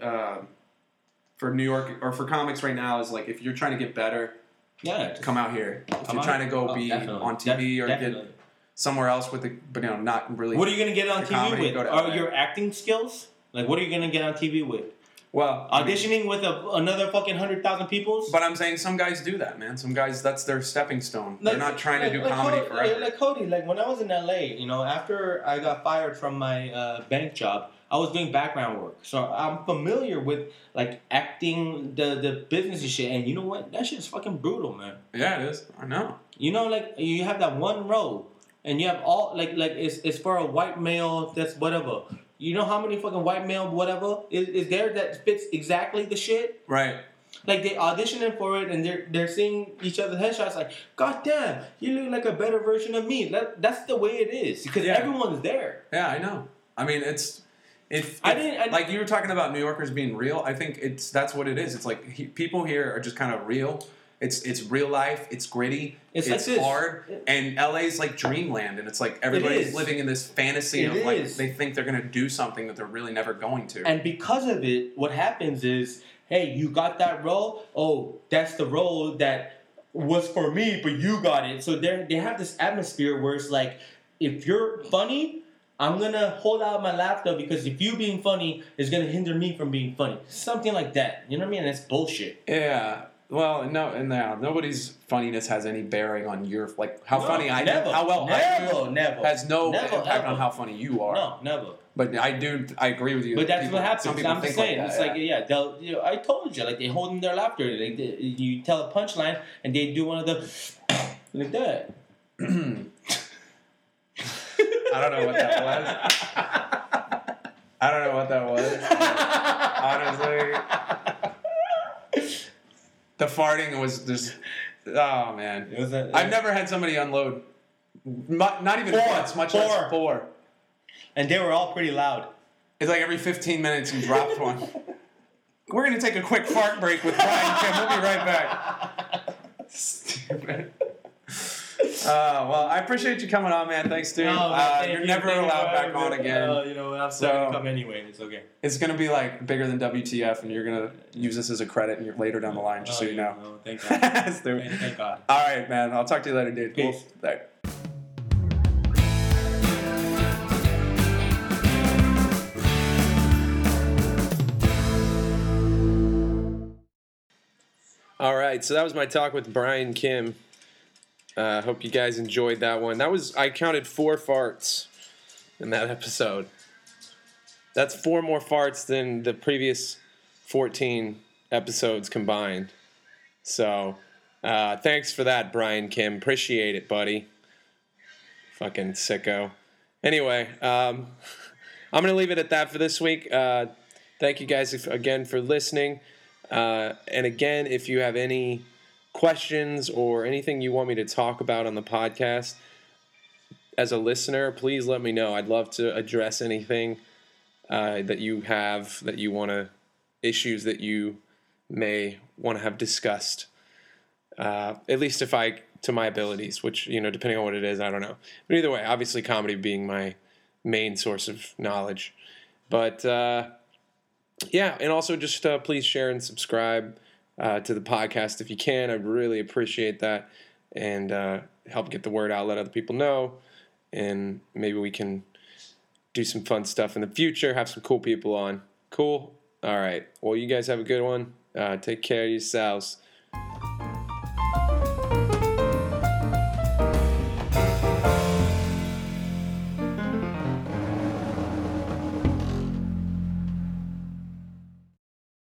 New York or for comics right now is like if you're trying to get better, come out here. If you're trying to go be on TV or get somewhere else with but not really. What are you gonna get on TV with? Are your acting skills? Like, what are you gonna get on TV with? Well, auditioning with another fucking 100,000 people. But I'm saying some guys do that, man. Some guys, that's their stepping stone. They're not trying to do comedy forever. Like Cody, like when I was in LA, after I got fired from my bank job, I was doing background work. So I'm familiar with like acting, the business and shit. And you know what? That shit is fucking brutal, man. Yeah, it is. I know. Like you have that one role, and you have all like it's for a white male that's whatever. You know how many fucking white male whatever is there that fits exactly the shit? Right. Like they auditioning for it and they're seeing each other's headshots like, God damn, you look like a better version of me. That's the way it is because everyone's there. Yeah, I know. I mean, like you were talking about New Yorkers being real. I think that's what it is. It's like people here are just kind of real. It's real life. It's gritty. It's like hard. And LA's like dreamland, and it's like everybody's living in this fantasy of like they think they're gonna do something that they're really never going to. And because of it, what happens is, hey, you got that role. Oh, that's the role that was for me, but you got it. So they have this atmosphere where it's like, if you're funny, I'm gonna hold out my laughter because if you being funny is gonna hinder me from being funny. Something like that. You know what I mean? And it's bullshit. Yeah. Well, nobody's funniness has any bearing on your how funny I am, how well I do. Never has no impact on how funny you are. No, never. But I agree with you. But that's what happens. I'm just saying, like that, it's like I told you, like they hold in their laughter. Like you tell a punchline and they do one of the like that. I don't know what that was. Honestly. The farting was just, oh man. I've never had somebody unload, not even once, much less 4. And they were all pretty loud. It's like every 15 minutes you dropped one. We're going to take a quick fart break with Brian Kim. We'll be right back. Stupid. Well, I appreciate you coming on, man. Thanks, dude. You're never allowed back on again. I'm still going to come anyway. It's okay. It's going to be like bigger than WTF, and you're going to use this as a credit later down the line, just so you know. No, thank God. Thank God. All right, man. I'll talk to you later, dude. Peace. Cool. All right, so that was my talk with Brian Kim. Hope you guys enjoyed that one. I counted 4 farts in that episode. That's 4 more farts than the previous 14 episodes combined. So, thanks for that, Brian Kim. Appreciate it, buddy. Fucking sicko. Anyway, I'm going to leave it at that for this week. Thank you guys again for listening. And again, if you have any questions or anything you want me to talk about on the podcast as a listener, please let me know. I'd love to address anything that you have, that you want to, issues that you may want to have discussed. At least to my abilities, which, depending on what it is, I don't know. But either way, obviously comedy being my main source of knowledge. But, yeah, and also just please share and subscribe to the podcast if you can. I'd really appreciate that, and help get the word out, let other people know, and maybe we can do some fun stuff in the future, have some cool people on. Cool? All right. Well, you guys have a good one. Take care of yourselves.